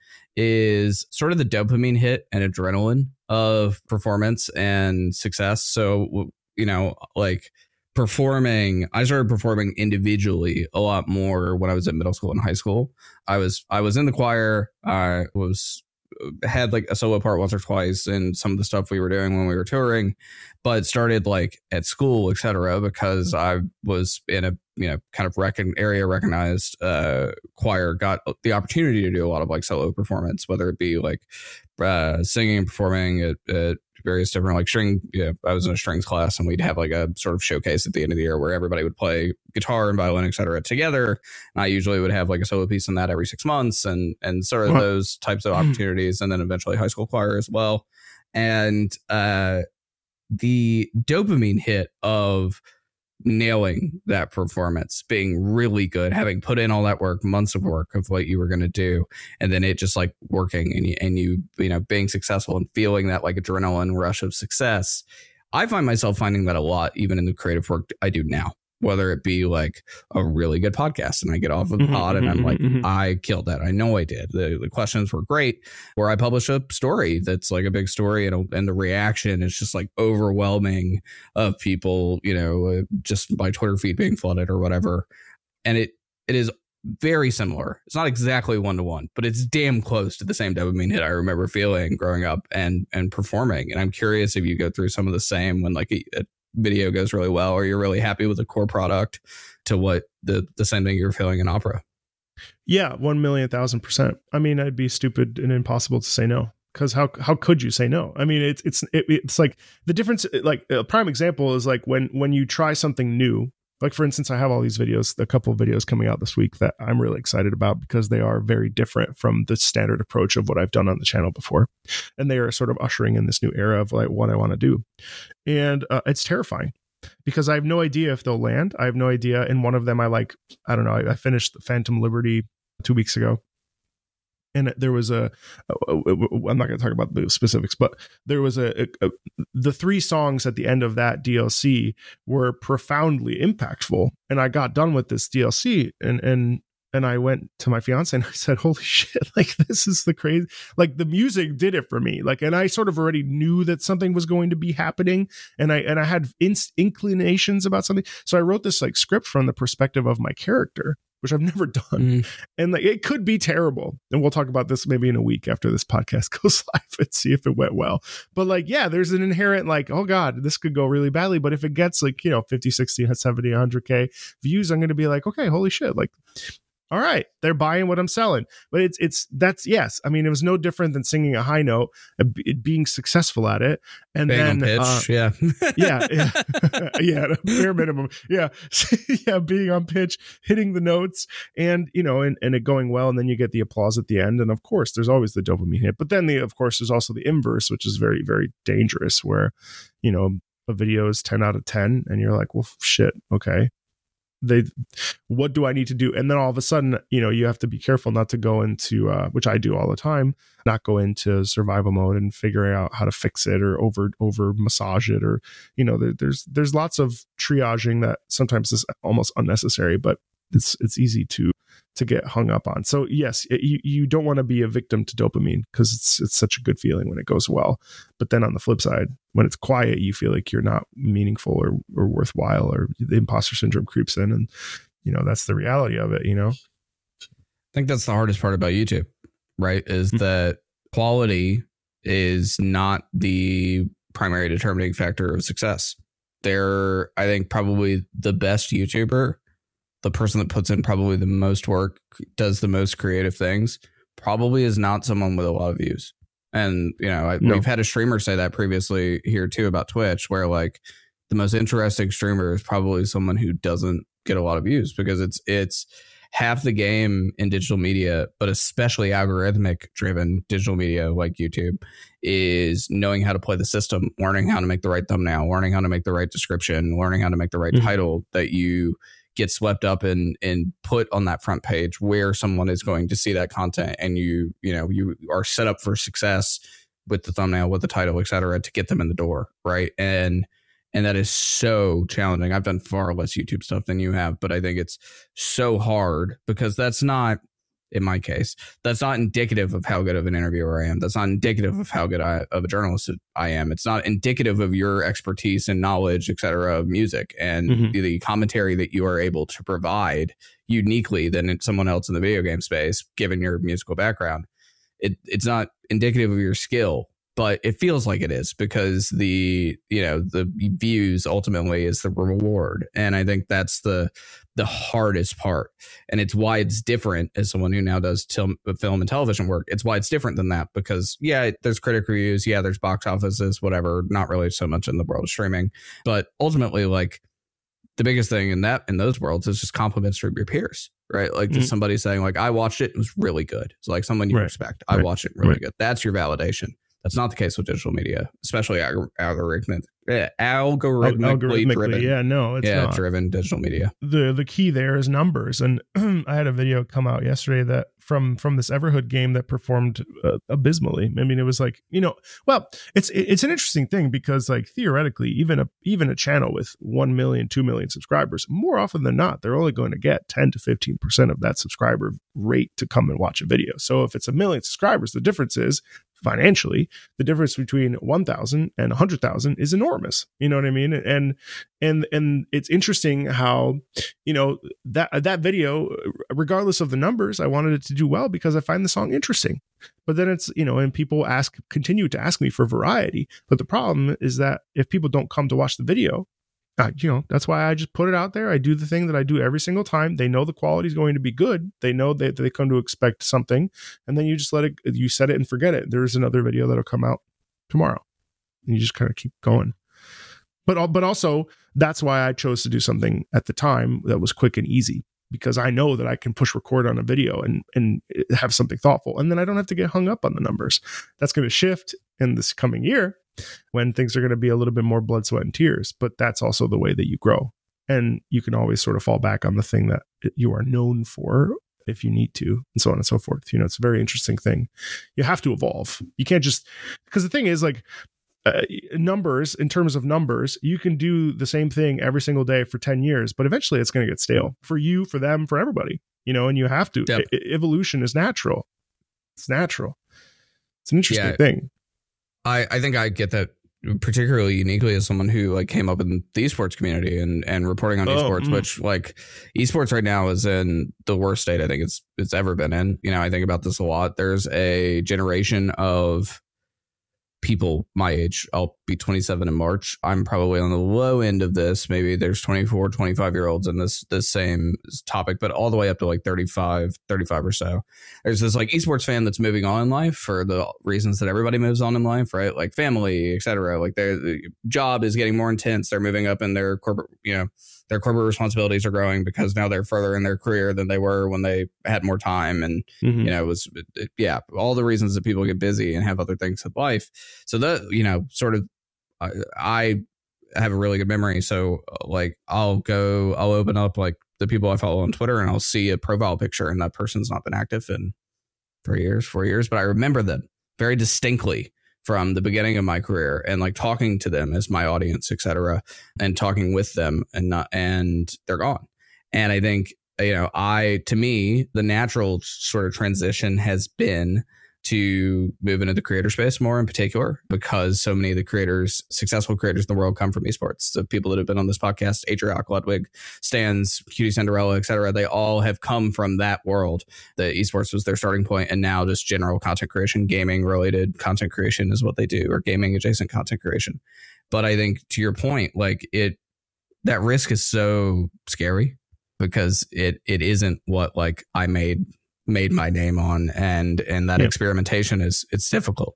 Speaker 1: is sort of the dopamine hit and adrenaline of performance and success. So you know, like. Performing, I started performing individually a lot more when I was at middle school and high school. I was I was in the choir. I was had like a solo part once or twice in some of the stuff we were doing when we were touring, but started like at school, et cetera, because I was in a you know kind of recon, area recognized uh, choir. Got the opportunity to do a lot of like solo performance, whether it be like uh, singing and performing at, at various different like string. Yeah, I was in a strings class, and we'd have like a sort of showcase at the end of the year where everybody would play guitar and violin, et cetera, together. And I usually would have like a solo piece in that every six months, and and sort of those types of opportunities, and then eventually high school choir as well. And uh, the dopamine hit of nailing that performance, being really good, having put in all that work, months of work of what you were going to do, and then it just like working and you, and you, you know, being successful and feeling that like adrenaline rush of success. I find myself finding that a lot, even in the creative work I do now, whether it be like a really good podcast and I get off of the pod and I'm like, I killed that. I know I did. The, the questions were great. Or I publish a story that's like a big story and, and the reaction is just like overwhelming of people, you know, just my Twitter feed being flooded or whatever. And it it is very similar. It's not exactly one to one, but it's damn close to the same dopamine hit I remember feeling growing up and and performing. And I'm curious if you go through some of the same when like a, a video goes really well or you're really happy with the core product to what the the same thing you're feeling in opera.
Speaker 2: Yeah, one million thousand percent. I mean, I'd be stupid and impossible to say no. because how how could you say no? I mean, it's it's it, it's like the difference. Like a prime example is like when when you try something new. Like, for instance, I have all these videos, a couple of videos coming out this week that I'm really excited about because they are very different from the standard approach of what I've done on the channel before. And they are sort of ushering in this new era of like what I want to do. And uh, it's terrifying because I have no idea if they'll land. I have no idea. In one of them, I like, I don't know, I, I finished Phantom Liberty two weeks ago. And there was a, I'm not going to talk about the specifics, but there was a, a, a, the three songs at the end of that D L C were profoundly impactful. And I got done with this D L C and, and, and I went to my fiance and I said, holy shit, like this is the crazy, like the music did it for me. Like, and I sort of already knew that something was going to be happening. And I, and I had in, inclinations about something. So I wrote this like script from the perspective of my character, which I've never done. Mm. And like, it could be terrible. And we'll talk about this maybe in a week after this podcast goes live and see if it went well. But like, yeah, there's an inherent like, oh God, this could go really badly. But if it gets like, you know, fifty, sixty, seventy, one hundred K views, I'm going to be like, okay, holy shit. Like, all right, they're buying what I'm selling. But it's, it's, that's, yes. I mean, it was no different than singing a high note, it being successful at it. And
Speaker 1: Bang
Speaker 2: then,
Speaker 1: on pitch,
Speaker 2: uh,
Speaker 1: yeah.
Speaker 2: yeah, yeah, yeah, bare minimum. Yeah. Yeah. Being on pitch, hitting the notes and, you know, and, and it going well. And then you get the applause at the end. And of course, there's always the dopamine hit. But then the, of course, there's also the inverse, which is very, very dangerous where, you know, a video is ten out of ten and you're like, well, shit. Okay. They, what do I need to do? And then all of a sudden, you know, you have to be careful not to go into, uh, which I do all the time, not go into survival mode and figure out how to fix it or over, over massage it. Or, you know, there, there's, there's lots of triaging that sometimes is almost unnecessary, but it's, it's easy to, to get hung up on. So yes, it, you, you don't want to be a victim to dopamine because it's, it's such a good feeling when it goes well. But then on the flip side, when it's quiet, you feel like you're not meaningful or, or worthwhile, or the imposter syndrome creeps in. And, you know, that's the reality of it, you know?
Speaker 1: I think that's the hardest part about YouTube, right? Is mm-hmm. that quality is not the primary determining factor of success. They're, I think, probably the best YouTuber, the person that puts in probably the most work, does the most creative things, probably is not someone with a lot of views. And, you know, I, no. we've had a streamer say that previously here too about Twitch, where like the most interesting streamer is probably someone who doesn't get a lot of views, because it's, it's half the game in digital media, but especially algorithmic driven digital media like YouTube, is knowing how to play the system, learning how to make the right thumbnail, learning how to make the right description, learning how to make the right mm-hmm. title that you get swept up and and put on that front page where someone is going to see that content, and you you know you are set up for success with the thumbnail, with the title, et cetera, to get them in the door, right? And and that is so challenging. I've done far less YouTube stuff than you have, but I think it's so hard because that's not, in my case, that's not indicative of how good of an interviewer I am. That's not indicative of how good I, of a journalist I am. It's not indicative of your expertise and knowledge, et cetera, of music and mm-hmm. the commentary that you are able to provide uniquely than someone else in the video game space, given your musical background. It, it's not indicative of your skill, but it feels like it is, because the, you know, the views ultimately is the reward. And I think that's the, the hardest part. And it's why it's different as someone who now does til- film and television work. It's why it's different than that, because yeah, there's critic reviews. Yeah, there's box offices, whatever, not really so much in the world of streaming, but ultimately like the biggest thing in that, in those worlds is just compliments from your peers, right? Like just mm-hmm. somebody saying like, I watched it, it was really good. It's like someone you right. respect. I right. watched it really right. good. That's your validation. That's not the case with digital media, especially alg- algorithmic, eh, algorithmically, algorithmically driven.
Speaker 2: Yeah, no, it's
Speaker 1: yeah,
Speaker 2: not.
Speaker 1: driven digital media.
Speaker 2: The the key there is numbers. And I had a video come out yesterday that from from this Everhood game that performed uh, abysmally. I mean, it was like, you know, well, it's it's an interesting thing because like theoretically, even a even a channel with one million, two million subscribers, more often than not, they're only going to get ten to fifteen percent of that subscriber rate to come and watch a video. So if it's a million subscribers, the difference is, financially, the difference between one thousand and one hundred thousand is enormous. You know what I mean? And and and it's interesting how, you know, that that video, regardless of the numbers, I wanted it to do well because I find the song interesting. But then it's, you know, and people ask, continue to ask me for variety. But the problem is that if people don't come to watch the video, Uh, you know, that's why I just put it out there. I do the thing that I do every single time. They know the quality is going to be good. They know that they come to expect something, and then you just let it, you set it and forget it. There's another video that'll come out tomorrow, and you just kind of keep going. But, but also that's why I chose to do something at the time that was quick and easy, because I know that I can push record on a video and, and have something thoughtful. And then I don't have to get hung up on the numbers. That's going to shift in this coming year when things are going to be a little bit more blood, sweat, and tears. But that's also the way that you grow. And you can always sort of fall back on the thing that you are known for if you need to, and so on and so forth. You know, it's a very interesting thing. You have to evolve. You can't just, because the thing is, like, Uh, numbers, in terms of numbers, you can do the same thing every single day for ten years, but eventually it's going to get stale for you, for them, for everybody, you know, and you have to. Yep. I- evolution is natural. It's natural. It's an interesting yeah, thing.
Speaker 1: I, I think I get that particularly uniquely as someone who like came up in the esports community and, and reporting on oh, esports, mm. which like esports right now is in the worst state I think it's, it's ever been in. You know, I think about this a lot. There's a generation of people my age. I'll be twenty-seven in March. I'm probably on the low end of this. Maybe there's twenty-four, twenty-five year olds in this this same topic, but all the way up to like thirty-five, thirty-five or so. There's this like esports fan that's moving on in life for the reasons that everybody moves on in life, right? Like family, et cetera. Like their job is getting more intense. They're moving up in their corporate, you know, their corporate responsibilities are growing because now they're further in their career than they were when they had more time. And, mm-hmm. you know, it was, it, yeah, all the reasons that people get busy and have other things in life. So that, you know, sort of, I, I have a really good memory. So like, I'll go, I'll open up like the people I follow on Twitter and I'll see a profile picture and that person's not been active in three years, four years, but I remember them very distinctly from the beginning of my career and like talking to them as my audience, et cetera, and talking with them and not, and they're gone. And I think, you know, I, to me, the natural sort of transition has been to move into the creator space more in particular, because so many of the creators, successful creators in the world come from esports. So people that have been on this podcast, Adriac, Ludwig, Stans, Cutie Cinderella, et cetera, they all have come from that world. The esports was their starting point, and now just general content creation, gaming related content creation is what they do, or gaming adjacent content creation. But I think to your point, like it, that risk is so scary because it it isn't what like I made made my name on, and and that yeah. experimentation is it's difficult.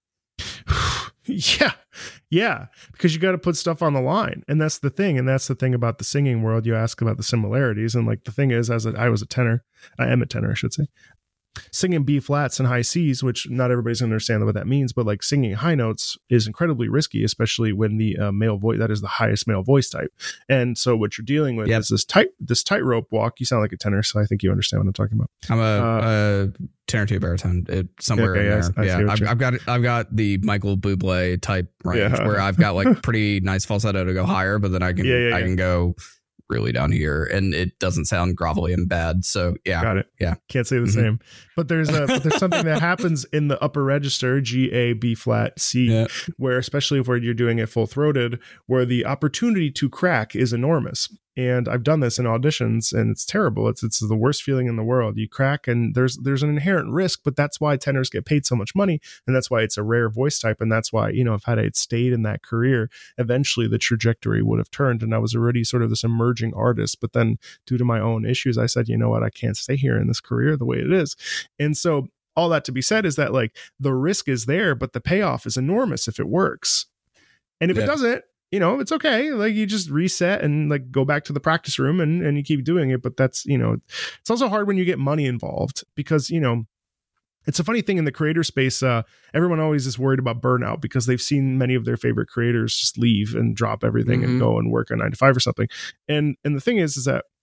Speaker 2: yeah yeah because you got to put stuff on the line, and that's the thing and that's the thing about the singing world. You ask about the similarities, and like the thing is, as a, I was a tenor, I am a tenor I should say, singing B flats and high C's, which not everybody's going to understand what that means, but like singing high notes is incredibly risky, especially when the uh, male voice, that is the highest male voice type. And so what you're dealing with yep. is this tight, this tightrope walk. You sound like a tenor, so I think you understand what I'm talking about.
Speaker 1: I'm a, uh, a tenor to baritone, it, somewhere okay, in there. I, I yeah, I've, I've got I've got the Michael Bublé type range yeah. where I've got like pretty nice falsetto to go higher, but then I can yeah, yeah, I yeah. can go really down here and it doesn't sound grovelly and bad. So yeah,
Speaker 2: got it.
Speaker 1: Yeah,
Speaker 2: can't say the mm-hmm. same. But there's a but there's something that happens in the upper register, G, A, B flat, C, yeah. where especially if you're doing it full throated, where the opportunity to crack is enormous. And I've done this in auditions, and it's terrible. It's it's the worst feeling in the world. You crack, and there's there's an inherent risk, but that's why tenors get paid so much money, and that's why it's a rare voice type, and that's why, you know, if had I stayed in that career, eventually the trajectory would have turned, and I was already sort of this emerging artist. But then, due to my own issues, I said, you know what, I can't stay here in this career the way it is, and so all that to be said is that like the risk is there, but the payoff is enormous if it works, and if yeah. it doesn't, you know, it's okay. Like you just reset and like go back to the practice room and, and you keep doing it. But that's, you know, it's also hard when you get money involved because, you know, it's a funny thing in the creator space. Uh, everyone always is worried about burnout because they've seen many of their favorite creators just leave and drop everything mm-hmm. and go and work a nine to five or something. And, and the thing is, is that,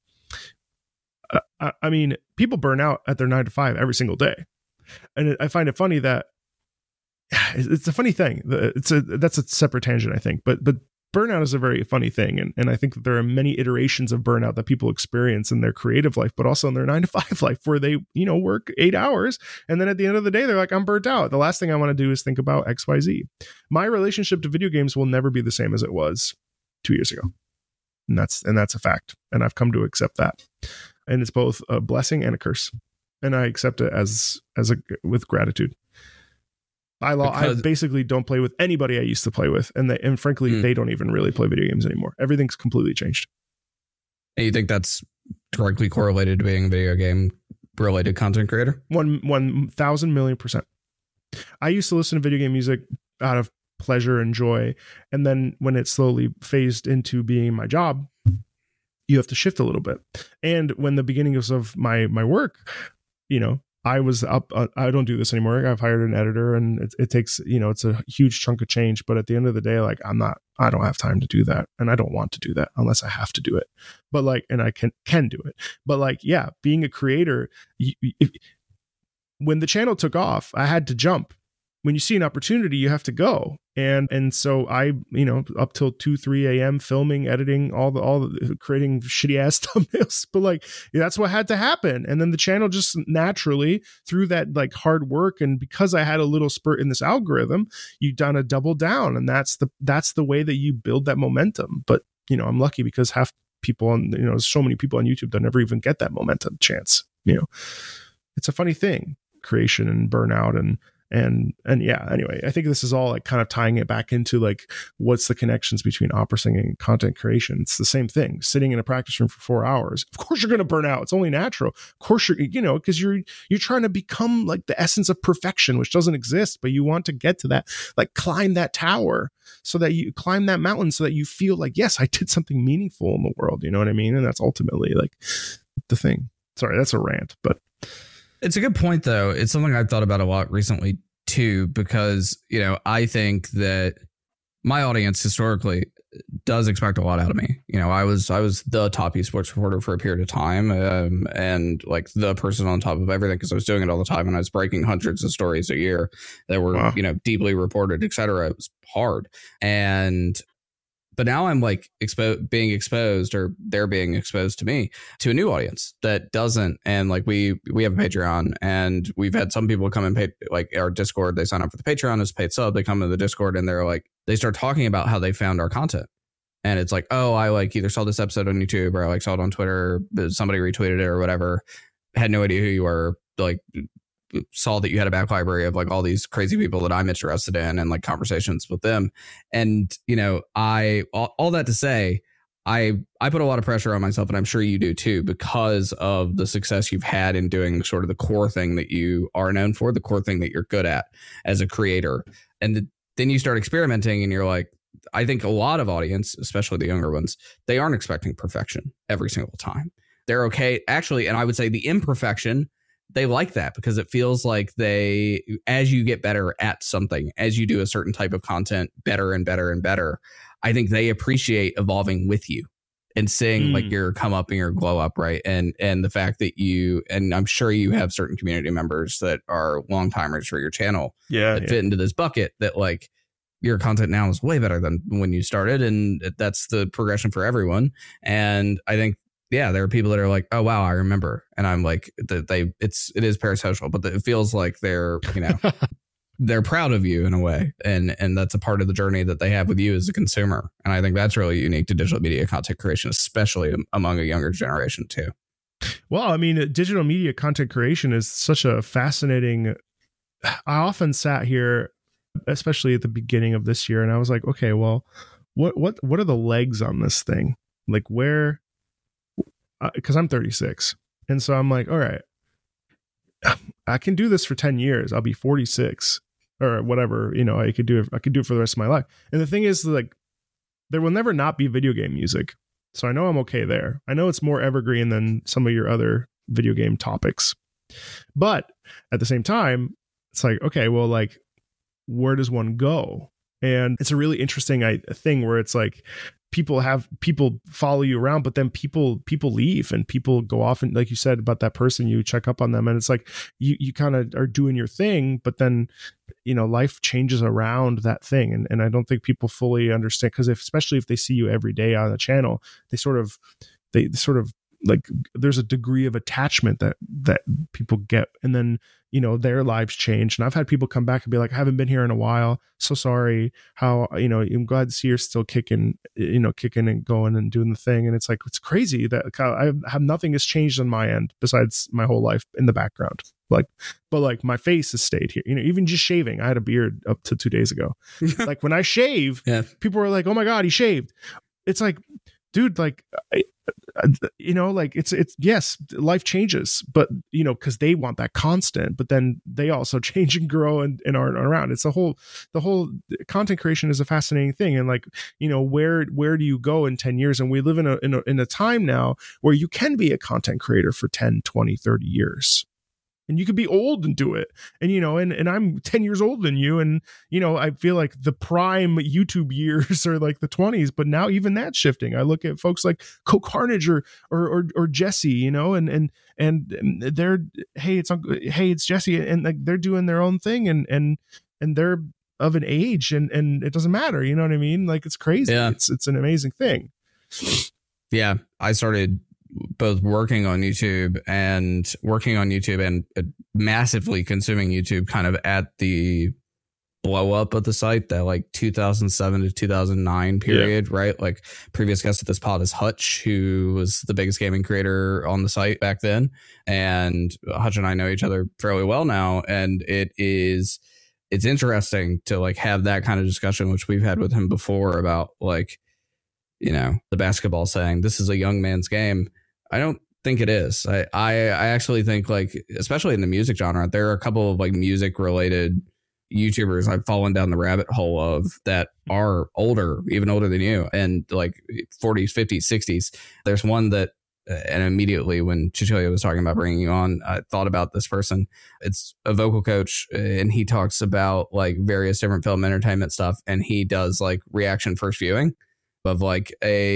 Speaker 2: uh, I, I mean, people burn out at their nine to five every single day. And it, I find it funny that it's a funny thing. It's a, that's a separate tangent, I think, but, but, burnout is a very funny thing. And, and I think that there are many iterations of burnout that people experience in their creative life, but also in their nine to five life where they, you know, work eight hours. And then at the end of the day, they're like, I'm burnt out. The last thing I want to do is think about X, Y, Z. My relationship to video games will never be the same as it was two years ago. And that's, and that's a fact. And I've come to accept that. And it's both a blessing and a curse. And I accept it as, as a, with gratitude. I, lo- because- I basically don't play with anybody I used to play with. And they, and frankly, mm. they don't even really play video games anymore. Everything's completely changed.
Speaker 1: And you think that's directly correlated to being a video game related content creator?
Speaker 2: One, one thousand million percent. I used to listen to video game music out of pleasure and joy. And then when it slowly phased into being my job, you have to shift a little bit. And when the beginnings of my, my work, you know, I was up, uh, I don't do this anymore. I've hired an editor and it, it takes, you know, it's a huge chunk of change, but at the end of the day, like I'm not, I don't have time to do that. And I don't want to do that unless I have to do it. But like, and I can, can do it. But like, yeah, being a creator, you, if, when the channel took off, I had to jump. When you see an opportunity, you have to go. And, and so I, you know, up till two, three a.m. filming, editing, all the, all the, creating shitty ass thumbnails. But like, that's what had to happen. And then the channel just naturally through that like hard work. And because I had a little spurt in this algorithm, you done a double down. And that's the, that's the way that you build that momentum. But, you know, I'm lucky because half people on, you know, so many people on YouTube that never even get that momentum chance. You know, it's a funny thing, creation and burnout and, And, and yeah, anyway, I think this is all like kind of tying it back into like, what's the connections between opera singing and content creation? It's the same thing, sitting in a practice room for four hours. Of course you're going to burn out. It's only natural. Of course you're, you know, cause you're, you're trying to become like the essence of perfection, which doesn't exist, but you want to get to that, like climb that tower so that you climb that mountain so that you feel like, yes, I did something meaningful in the world. You know what I mean? And that's ultimately like the thing. Sorry, that's a rant, but
Speaker 1: it's a good point, though. It's something I've thought about a lot recently, too, because, you know, I think that my audience historically does expect a lot out of me. You know, I was I was the top esports reporter for a period of time um, and like the person on top of everything because I was doing it all the time and I was breaking hundreds of stories a year that were, wow. you know, deeply reported, et cetera. It was hard. And but now I'm like expo- being exposed or they're being exposed to me to a new audience that doesn't. And like we we have a Patreon and we've had some people come and pay like our Discord. They sign up for the Patreon as a paid sub. They come to the Discord and they're like they start talking about how they found our content. And it's like, oh, I like either saw this episode on YouTube or I like saw it on Twitter. Somebody retweeted it or whatever. Had no idea who you were. Like saw that you had a back library of like all these crazy people that I'm interested in and like conversations with them. And, you know, I, all, all that to say, I, I put a lot of pressure on myself and I'm sure you do too, because of the success you've had in doing sort of the core thing that you are known for, the core thing that you're good at as a creator. And the, then you start experimenting and you're like, I think a lot of audience, especially the younger ones, they aren't expecting perfection every single time. They're okay. Actually, and I would say the imperfection, they like that because it feels like they, as you get better at something, as you do a certain type of content better and better and better, I think they appreciate evolving with you and seeing mm. like your come up and your glow up. Right. And, and the fact that you, and I'm sure you have certain community members that are long timers for your channel
Speaker 2: yeah,
Speaker 1: that
Speaker 2: yeah.
Speaker 1: fit into this bucket that like your content now is way better than when you started. And that's the progression for everyone. And I think, yeah, there are people that are like, oh, wow, I remember. And I'm like, that they it's it is parasocial, but it feels like they're, you know, they're proud of you in a way. And and that's a part of the journey that they have with you as a consumer. And I think that's really unique to digital media content creation, especially among a younger generation, too.
Speaker 2: Well, I mean, digital media content creation is such a fascinating. I often sat here, especially at the beginning of this year, and I was like, OK, well, what what what are the legs on this thing? Like where? Because I'm thirty-six. And so I'm like, all right, I can do this for ten years. I'll be forty-six or whatever. You know, I could do it. I could do it for the rest of my life. And the thing is, like, there will never not be video game music. So I know I'm okay there. I know it's more evergreen than some of your other video game topics. But at the same time, it's like, okay, well, like, where does one go? And it's a really interesting I, thing where it's like, people have people follow you around, but then people people leave and people go off, and like you said about that person, you check up on them and it's like you you kind of are doing your thing, but then you know life changes around that thing, and and I don't think people fully understand, because if, especially if they see you every day on the channel, they sort of they sort of like there's a degree of attachment that that people get, and then you know their lives change. And I've had people come back and be like, I haven't been here in a while, so sorry. How, you know, I'm glad to see you're still kicking, you know, kicking and going and doing the thing. And it's like, it's crazy that I have nothing has changed on my end besides my whole life in the background. Like, but like my face has stayed here, you know, even just shaving. I had a beard up to two days ago. Like when I shave, yeah. people were like, oh my God, he shaved. It's like, dude, like, I, you know, like it's, it's, yes, life changes, but you know, cause they want that constant, but then they also change and grow and, and aren't around. It's the whole, the whole content creation is a fascinating thing. And like, you know, where, where do you go in ten years? And we live in a, in a, in a time now where you can be a content creator for ten, twenty, thirty years. And you could be old and do it. And, you know, and, and I'm ten years older than you. And, you know, I feel like the prime YouTube years are like the twenties, but now even that's shifting. I look at folks like Coke Carnage or, or, or, or Jesse, you know, and, and, and they're, hey, it's, hey, it's Jesse. And like, they're doing their own thing and, and, and they're of an age and, and it doesn't matter. You know what I mean? Like, it's crazy. Yeah. It's, it's an amazing thing.
Speaker 1: Yeah. I started both working on YouTube and working on YouTube and uh, massively consuming YouTube kind of at the blow up of the site, that like two thousand seven to two thousand nine period, yeah. right? Like previous guest of this pod is Hutch, who was the biggest gaming creator on the site back then. And Hutch and I know each other fairly well now. And it is, it's interesting to like have that kind of discussion, which we've had with him before about like, you know, the basketball saying, this is a young man's game. I don't think it is. I, I, I actually think like, especially in the music genre, there are a couple of like music related YouTubers I've fallen down the rabbit hole of that are older, even older than you, and like forties, fifties, sixties. There's one that, and immediately when Cecilia was talking about bringing you on, I thought about this person. It's a vocal coach, and he talks about like various different film entertainment stuff, and he does like reaction first viewing of like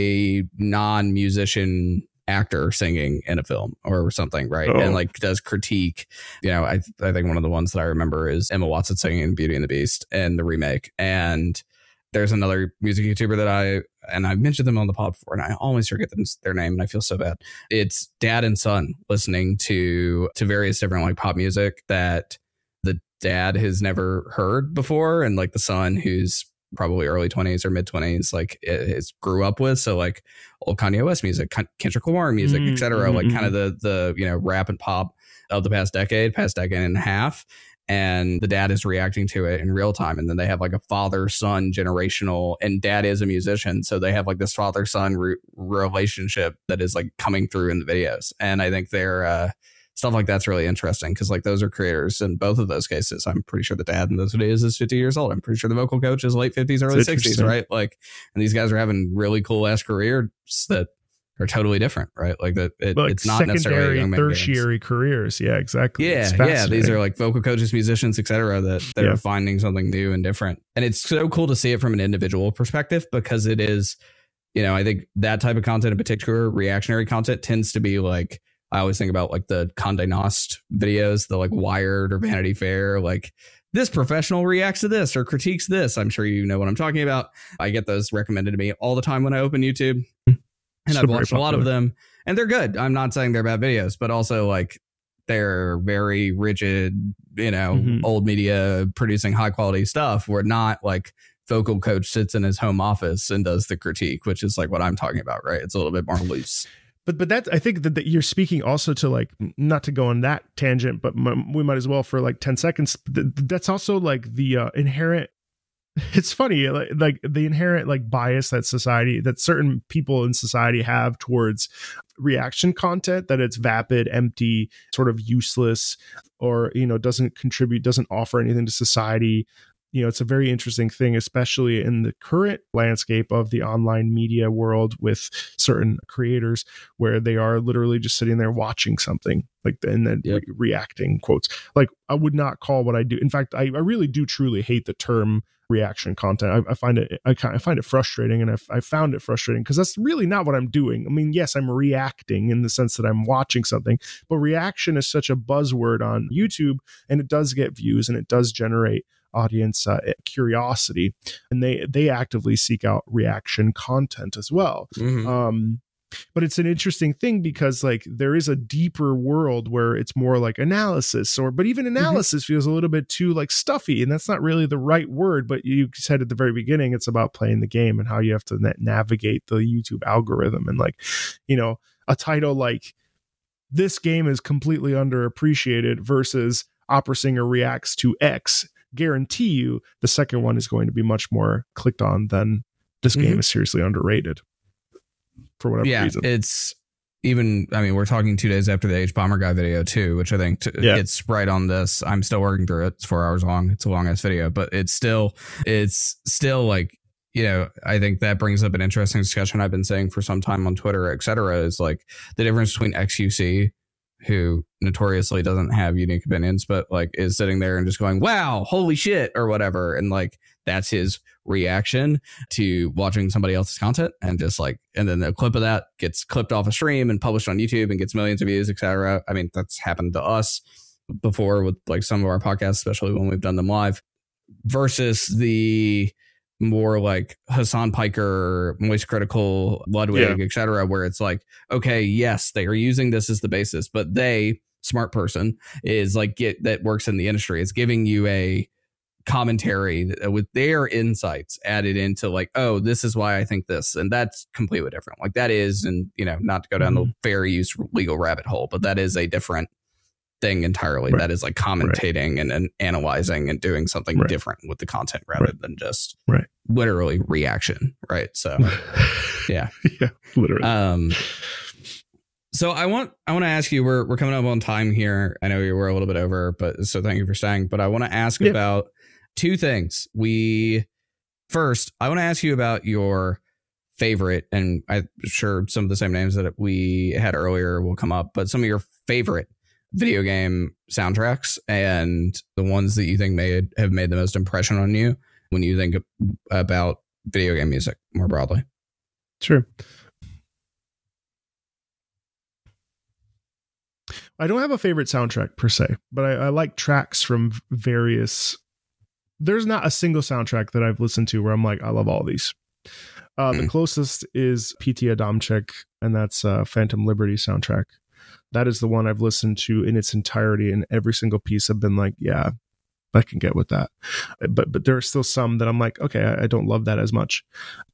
Speaker 1: a non-musician actor singing in a film or something, right? Oh. And like does critique, you know, I I think one of the ones that I remember is Emma Watson singing in Beauty and the Beast and the remake. And there's another music YouTuber that I, and I've mentioned them on the pod before, and I always forget them, their name, and I feel so bad. It's dad and son listening to to various different like pop music that the dad has never heard before, and like the son, who's probably early twenties or mid twenties, like it grew up with. So like old Kanye West music, Kendrick Lamar music, mm, et cetera. Mm-hmm. Like kind of the, the, you know, rap and pop of the past decade, past decade and a half. And the dad is reacting to it in real time. And then they have like a father son generational, and dad is a musician. So they have like this father son re- relationship that is like coming through in the videos. And I think they're, uh, stuff like that's really interesting because like those are creators in both of those cases. I'm pretty sure the dad in those videos is fifty years old. I'm pretty sure the vocal coach is late fifties, early sixties, right? Like, and these guys are having really cool ass careers that are totally different, right? Like that, it,
Speaker 2: like
Speaker 1: it's not necessarily young
Speaker 2: tertiary games. Careers. Yeah, exactly.
Speaker 1: Yeah, yeah. These are like vocal coaches, musicians, et cetera, that that yeah. are finding something new and different. And it's so cool to see it from an individual perspective because it is, you know, I think that type of content in particular, reactionary content, tends to be like, I always think about like the Condé Nast videos, the like Wired or Vanity Fair, like this professional reacts to this or critiques this. I'm sure you know what I'm talking about. I get those recommended to me all the time when I open YouTube, and so I've watched a lot of them, and they're good. I'm not saying they're bad videos, but also like they're very rigid, you know, mm-hmm. old media producing high quality stuff. Where not like vocal coach sits in his home office and does the critique, which is like what I'm talking about, right? It's a little bit more loose.
Speaker 2: But but that's, I think that, that you're speaking also to like, not to go on that tangent, but m- we might as well for like ten seconds. That's also like the uh, inherent, it's funny, like, like the inherent like bias that society, that certain people in society have towards reaction content, that it's vapid, empty, sort of useless, or, you know, doesn't contribute, doesn't offer anything to society. You know, it's a very interesting thing, especially in the current landscape of the online media world with certain creators where they are literally just sitting there watching something like and then yep. re- reacting quotes. Like I would not call what I do. In fact, I, I really do truly hate the term reaction content. I, I find it I, I find it frustrating, and I, I found it frustrating because that's really not what I'm doing. I mean, yes, I'm reacting in the sense that I'm watching something, but reaction is such a buzzword on YouTube, and it does get views and it does generate audience uh, curiosity, and they they actively seek out reaction content as well. Mm-hmm. Um, but it's an interesting thing because like there is a deeper world where it's more like analysis, or but even analysis mm-hmm. feels a little bit too like stuffy, and that's not really the right word. But you said at the very beginning, it's about playing the game and how you have to na- navigate the YouTube algorithm, and like, you know, a title like this game is completely underappreciated versus Opera Singer reacts to X. Guarantee you the second one is going to be much more clicked on than this mm-hmm. game is seriously underrated. For whatever
Speaker 1: yeah,
Speaker 2: reason.
Speaker 1: It's even, I mean, we're talking two days after the H Bomber Guy video too, which I think t- yeah. it's right on this. I'm still working through it. It's four hours long. It's a long ass video, but it's still, it's still like, you know, I think that brings up an interesting discussion I've been saying for some time on Twitter, et cetera, is like the difference between X U C, who notoriously doesn't have unique opinions, but like is sitting there and just going, wow, holy shit, or whatever. And like, that's his reaction to watching somebody else's content, and just like, and then the clip of that gets clipped off a stream and published on YouTube and gets millions of views, et cetera. I mean, that's happened to us before with like some of our podcasts, especially when we've done them live, versus the more like Hassan Piker, Moist Critical, Ludwig, yeah. et cetera, where it's like, okay, yes, they are using this as the basis, but they, smart person, is like get that works in the industry, is giving you a commentary with their insights added into like, oh, this is why I think this, and that's completely different. Like that is, and you know, not to go down mm-hmm. the fair use legal rabbit hole, but that is a different thing entirely. Right. That is like commentating right. and, and analyzing and doing something right. different with the content rather right. than just
Speaker 2: right.
Speaker 1: literally reaction. Right. So yeah.
Speaker 2: Yeah, literally.
Speaker 1: Um, so I want I want to ask you, we're we're coming up on time here. I know you were a little bit over, but so thank you for staying. But I want to ask yeah. about two things. We first, I want to ask you about your favorite, and I'm sure some of the same names that we had earlier will come up, but some of your favorite video game soundtracks and the ones that you think made have made the most impression on you when you think about video game music more broadly.
Speaker 2: Sure. I don't have a favorite soundtrack per se, but I, I like tracks from various. There's not a single soundtrack that I've listened to where I'm like, I love all these. Uh, mm. The closest is P T Adamczyk, and that's uh, Phantom Liberty soundtrack. That is the one I've listened to in its entirety, and every single piece I've been like, yeah, I can get with that. But but there are still some that I'm like, okay, I, I don't love that as much.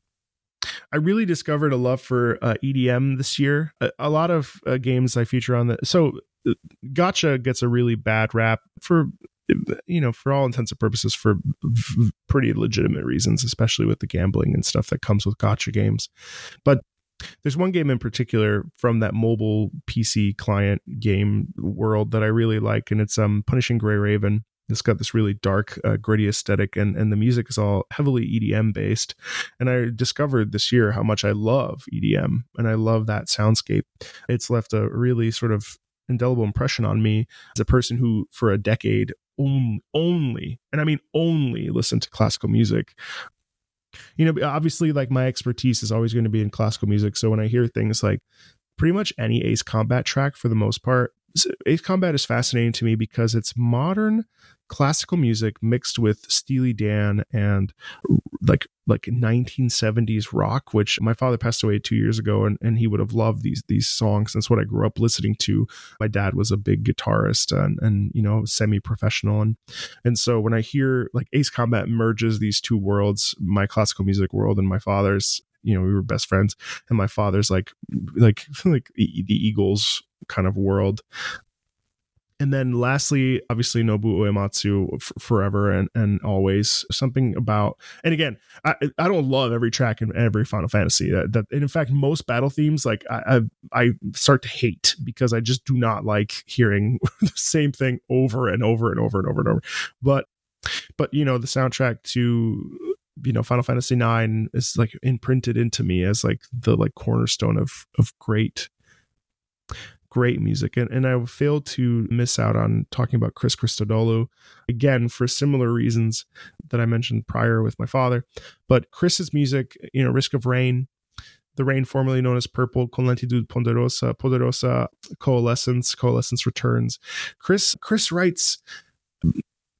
Speaker 2: I really discovered a love for uh, E D M this year. A, a lot of uh, games I feature on the so uh, Gacha gets a really bad rap for, you know, for all intents and purposes, for v- pretty legitimate reasons, especially with the gambling and stuff that comes with Gacha games. But there's one game in particular from that mobile P C client game world that I really like, and it's um Punishing Gray Raven. It's got this really dark, uh, gritty aesthetic, and, and the music is all heavily E D M based. And I discovered this year how much I love E D M, and I love that soundscape. It's left a really sort of indelible impression on me as a person who, for a decade, only, only, and I mean only, listened to classical music. You know, obviously, like my expertise is always going to be in classical music. So when I hear things like pretty much any Ace Combat track, for the most part, Ace Combat is fascinating to me because it's modern classical music mixed with Steely Dan and like like nineteen seventies rock, which my father passed away two years ago, and, and he would have loved these these songs. That's what I grew up listening to. My dad was a big guitarist and, and you know, semi-professional. And and so when I hear like Ace Combat merges these two worlds, my classical music world and my father's, you know, we were best friends, and my father's like like like the Eagles kind of world. And then lastly, obviously Nobuo Uematsu, f- forever and, and always. Something about, and again, I I don't love every track in every Final Fantasy. That, that and in fact, most battle themes, like I, I I start to hate because I just do not like hearing the same thing over and over and over and over and over. But but you know, the soundtrack to, you know, Final Fantasy nine is like imprinted into me as like the like cornerstone of of great. Great music. And, and I failed to miss out on talking about Chris Christodoulou, again, for similar reasons that I mentioned prior with my father. But Chris's music, you know, Risk of Rain, The Rain formerly known as Purple, Con Lentitud Ponderosa, Poderosa, Coalescence, Coalescence Returns. Chris, Chris writes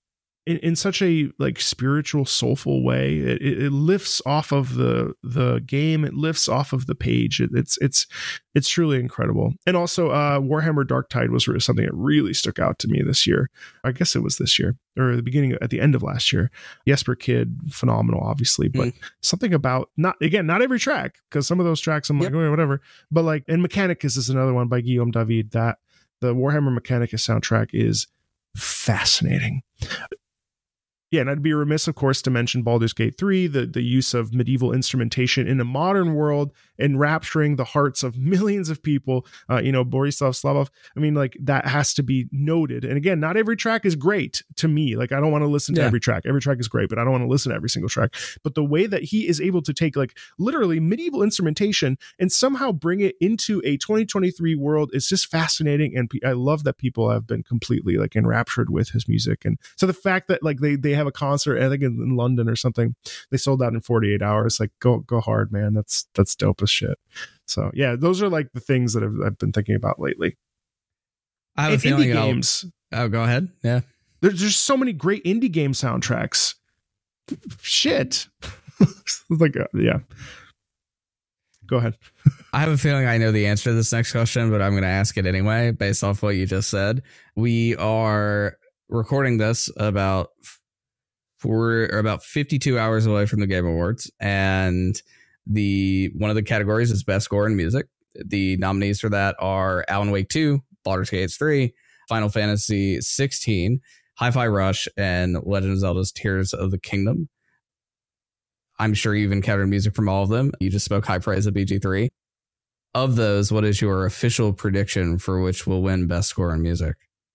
Speaker 2: in, in such a like spiritual, soulful way. It, it, it lifts off of the the game. It lifts off of the page. It, it's it's it's truly incredible. And also, uh, Warhammer Darktide was something that really stuck out to me this year. I guess it was this year or the beginning at the end of last year. Jesper Kyd, phenomenal, obviously, but mm. something about not again not every track, because some of those tracks I'm yep. like, oh, whatever. But like, and Mechanicus is another one by Guillaume David. That the Warhammer Mechanicus soundtrack is fascinating. Yeah, and I'd be remiss, of course, to mention Baldur's Gate three, the, the use of medieval instrumentation in a modern world, enrapturing the hearts of millions of people. Uh, you know, Borislav Slavov. I mean, like, that has to be noted. And again, not every track is great to me. Like, I don't want to listen to yeah. every track. Every track is great, but I don't want to listen to every single track. But the way that he is able to take, like, literally medieval instrumentation and somehow bring it into a twenty twenty-three world is just fascinating. And I love that people have been completely, like, enraptured with his music. And so the fact that, like, they they have a concert, I think in, in London or something, they sold out in forty-eight hours. Like, go go hard, man. That's that's dope as shit. So yeah, those are like the things that I've, I've been thinking about lately.
Speaker 1: I have
Speaker 2: and
Speaker 1: a feeling
Speaker 2: indie games.
Speaker 1: I'll, oh, go ahead. Yeah,
Speaker 2: there's just so many great indie game soundtracks. Shit. Like, uh, yeah. Go ahead.
Speaker 1: I have a feeling I know the answer to this next question, but I'm going to ask it anyway, based off what you just said. We are recording this about we're about fifty-two hours away from the Game Awards, and the one of the categories is Best Score in Music. The nominees for that are Alan Wake two, Baldur's Gate three, Final Fantasy sixteen, Hi-Fi Rush, and Legend of Zelda's Tears of the Kingdom. I'm sure you've encountered music from all of them. You just spoke high praise of B G three. Of those, what is your official prediction for which will win Best Score in Music?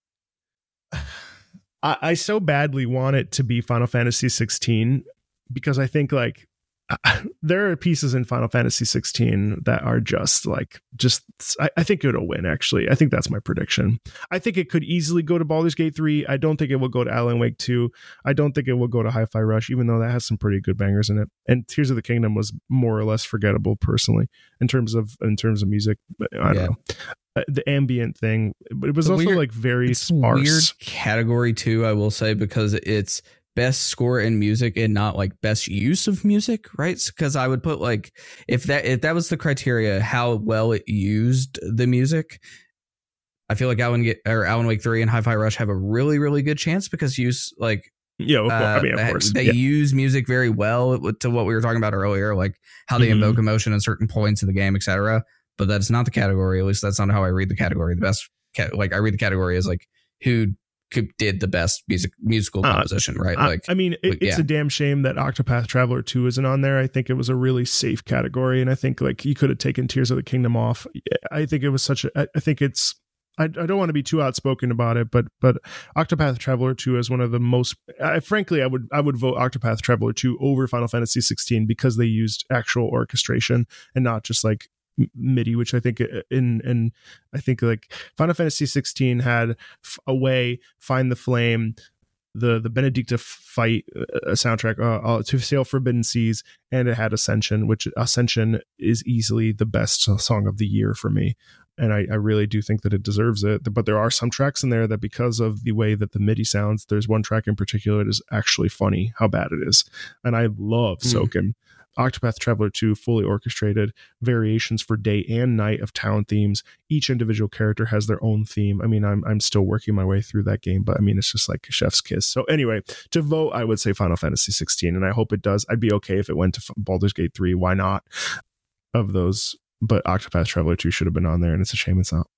Speaker 2: I, I so badly want it to be Final Fantasy sixteen, because I think, like, there are pieces in Final Fantasy sixteen that are just like, just, I, I think it'll win, actually. I think that's my prediction. I think it could easily go to Baldur's Gate three. I don't think it will go to Alan Wake two. I don't think it will go to Hi-Fi Rush, even though that has some pretty good bangers in it. And Tears of the Kingdom was more or less forgettable, personally, in terms of in terms of music. I don't yeah. know. Uh, the ambient thing, but it was also weird, like very
Speaker 1: it's
Speaker 2: sparse.
Speaker 1: Weird category too, I will say, because it's best score in music and not like best use of music, right? Because I would put, like, if that if that was the criteria, how well it used the music, I feel like Alan get or Alan Wake three and Hi-Fi Rush have a really really good chance, because use like
Speaker 2: yeah, well, uh, I mean, of course
Speaker 1: they
Speaker 2: yeah.
Speaker 1: use music very well to what we were talking about earlier, like how they mm-hmm. invoke emotion at certain points in the game, et cetera. But that's not the category. At least that's not how I read the category. The best, ca- like I read the category as like who did the best music musical composition, uh, right? Like,
Speaker 2: I, I mean, it, it's yeah. a damn shame that Octopath Traveler two isn't on there. I think it was a really safe category, and I think like you could have taken Tears of the Kingdom off. I think it was such a. I, I think it's. I, I don't want to be too outspoken about it, but but Octopath Traveler two is one of the most. I, frankly, I would I would vote Octopath Traveler two over Final Fantasy sixteen, because they used actual orchestration and not just like MIDI, which I think in in I think like Final Fantasy sixteen had Away, Find the Flame, the the Benedicta fight uh, soundtrack, uh, uh, To Sail Forbidden Seas, and it had Ascension, which Ascension is easily the best song of the year for me. And I, I really do think that it deserves it. But there are some tracks in there that, because of the way that the MIDI sounds, there's one track in particular that is actually funny how bad it is. And I love mm. Soken. Octopath Traveler two, fully orchestrated, variations for day and night of town themes. Each individual character has their own theme. I mean, I'm I'm still working my way through that game, but I mean, it's just like a chef's kiss. So anyway, to vote, I would say Final Fantasy sixteen, and I hope it does. I'd be okay if it went to Baldur's Gate three. Why not? Of those, but Octopath Traveler two should have been on there, and it's a shame it's not.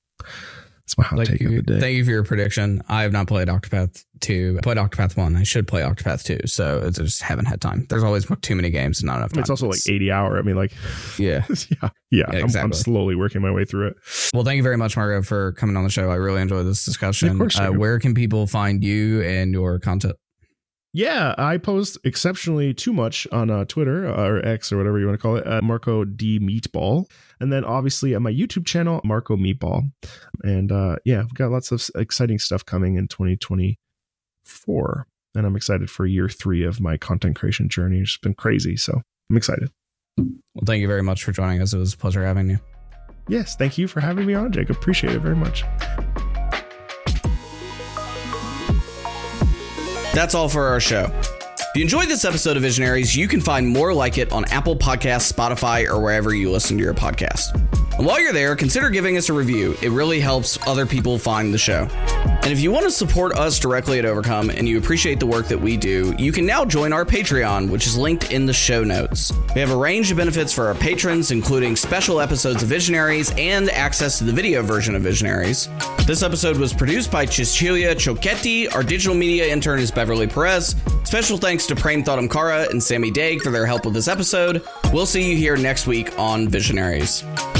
Speaker 2: It's my hot
Speaker 1: like
Speaker 2: take
Speaker 1: you,
Speaker 2: of the day.
Speaker 1: Thank you for your prediction. I have not played Octopath two. I played Octopath one. I should play Octopath two, so I just haven't had time. There's always too many games and not enough time.
Speaker 2: It's also like eighty hour. I mean, like,
Speaker 1: yeah,
Speaker 2: yeah, yeah. yeah exactly. I'm, I'm slowly working my way through it.
Speaker 1: Well, thank you very much, Marco, for coming on the show. I really enjoyed this discussion.
Speaker 2: Of course, uh,
Speaker 1: where can people find you and your content?
Speaker 2: Yeah, I post exceptionally too much on uh, Twitter or X or whatever you want to call it, uh, Marco D Meatball. And then obviously on my YouTube channel, Marco Meatball. And uh, yeah, we've got lots of exciting stuff coming in twenty twenty-four. And I'm excited for year three of my content creation journey. It's been crazy. So I'm excited.
Speaker 1: Well, thank you very much for joining us. It was a pleasure having you.
Speaker 2: Yes, thank you for having me on, Jacob. Appreciate it very much.
Speaker 1: That's all for our show. If you enjoyed this episode of Visionaries, you can find more like it on Apple Podcasts, Spotify, or wherever you listen to your podcast. And while you're there, consider giving us a review. It really helps other people find the show. And if you want to support us directly at Overcome and you appreciate the work that we do, you can now join our Patreon, which is linked in the show notes. We have a range of benefits for our patrons, including special episodes of Visionaries and access to the video version of Visionaries. This episode was produced by Cecilia Choquetti. Our digital media intern is Beverly Perez. Special thanks to Prem Thotamkara and Sammy Daig for their help with this episode. We'll see you here next week on Visionaries.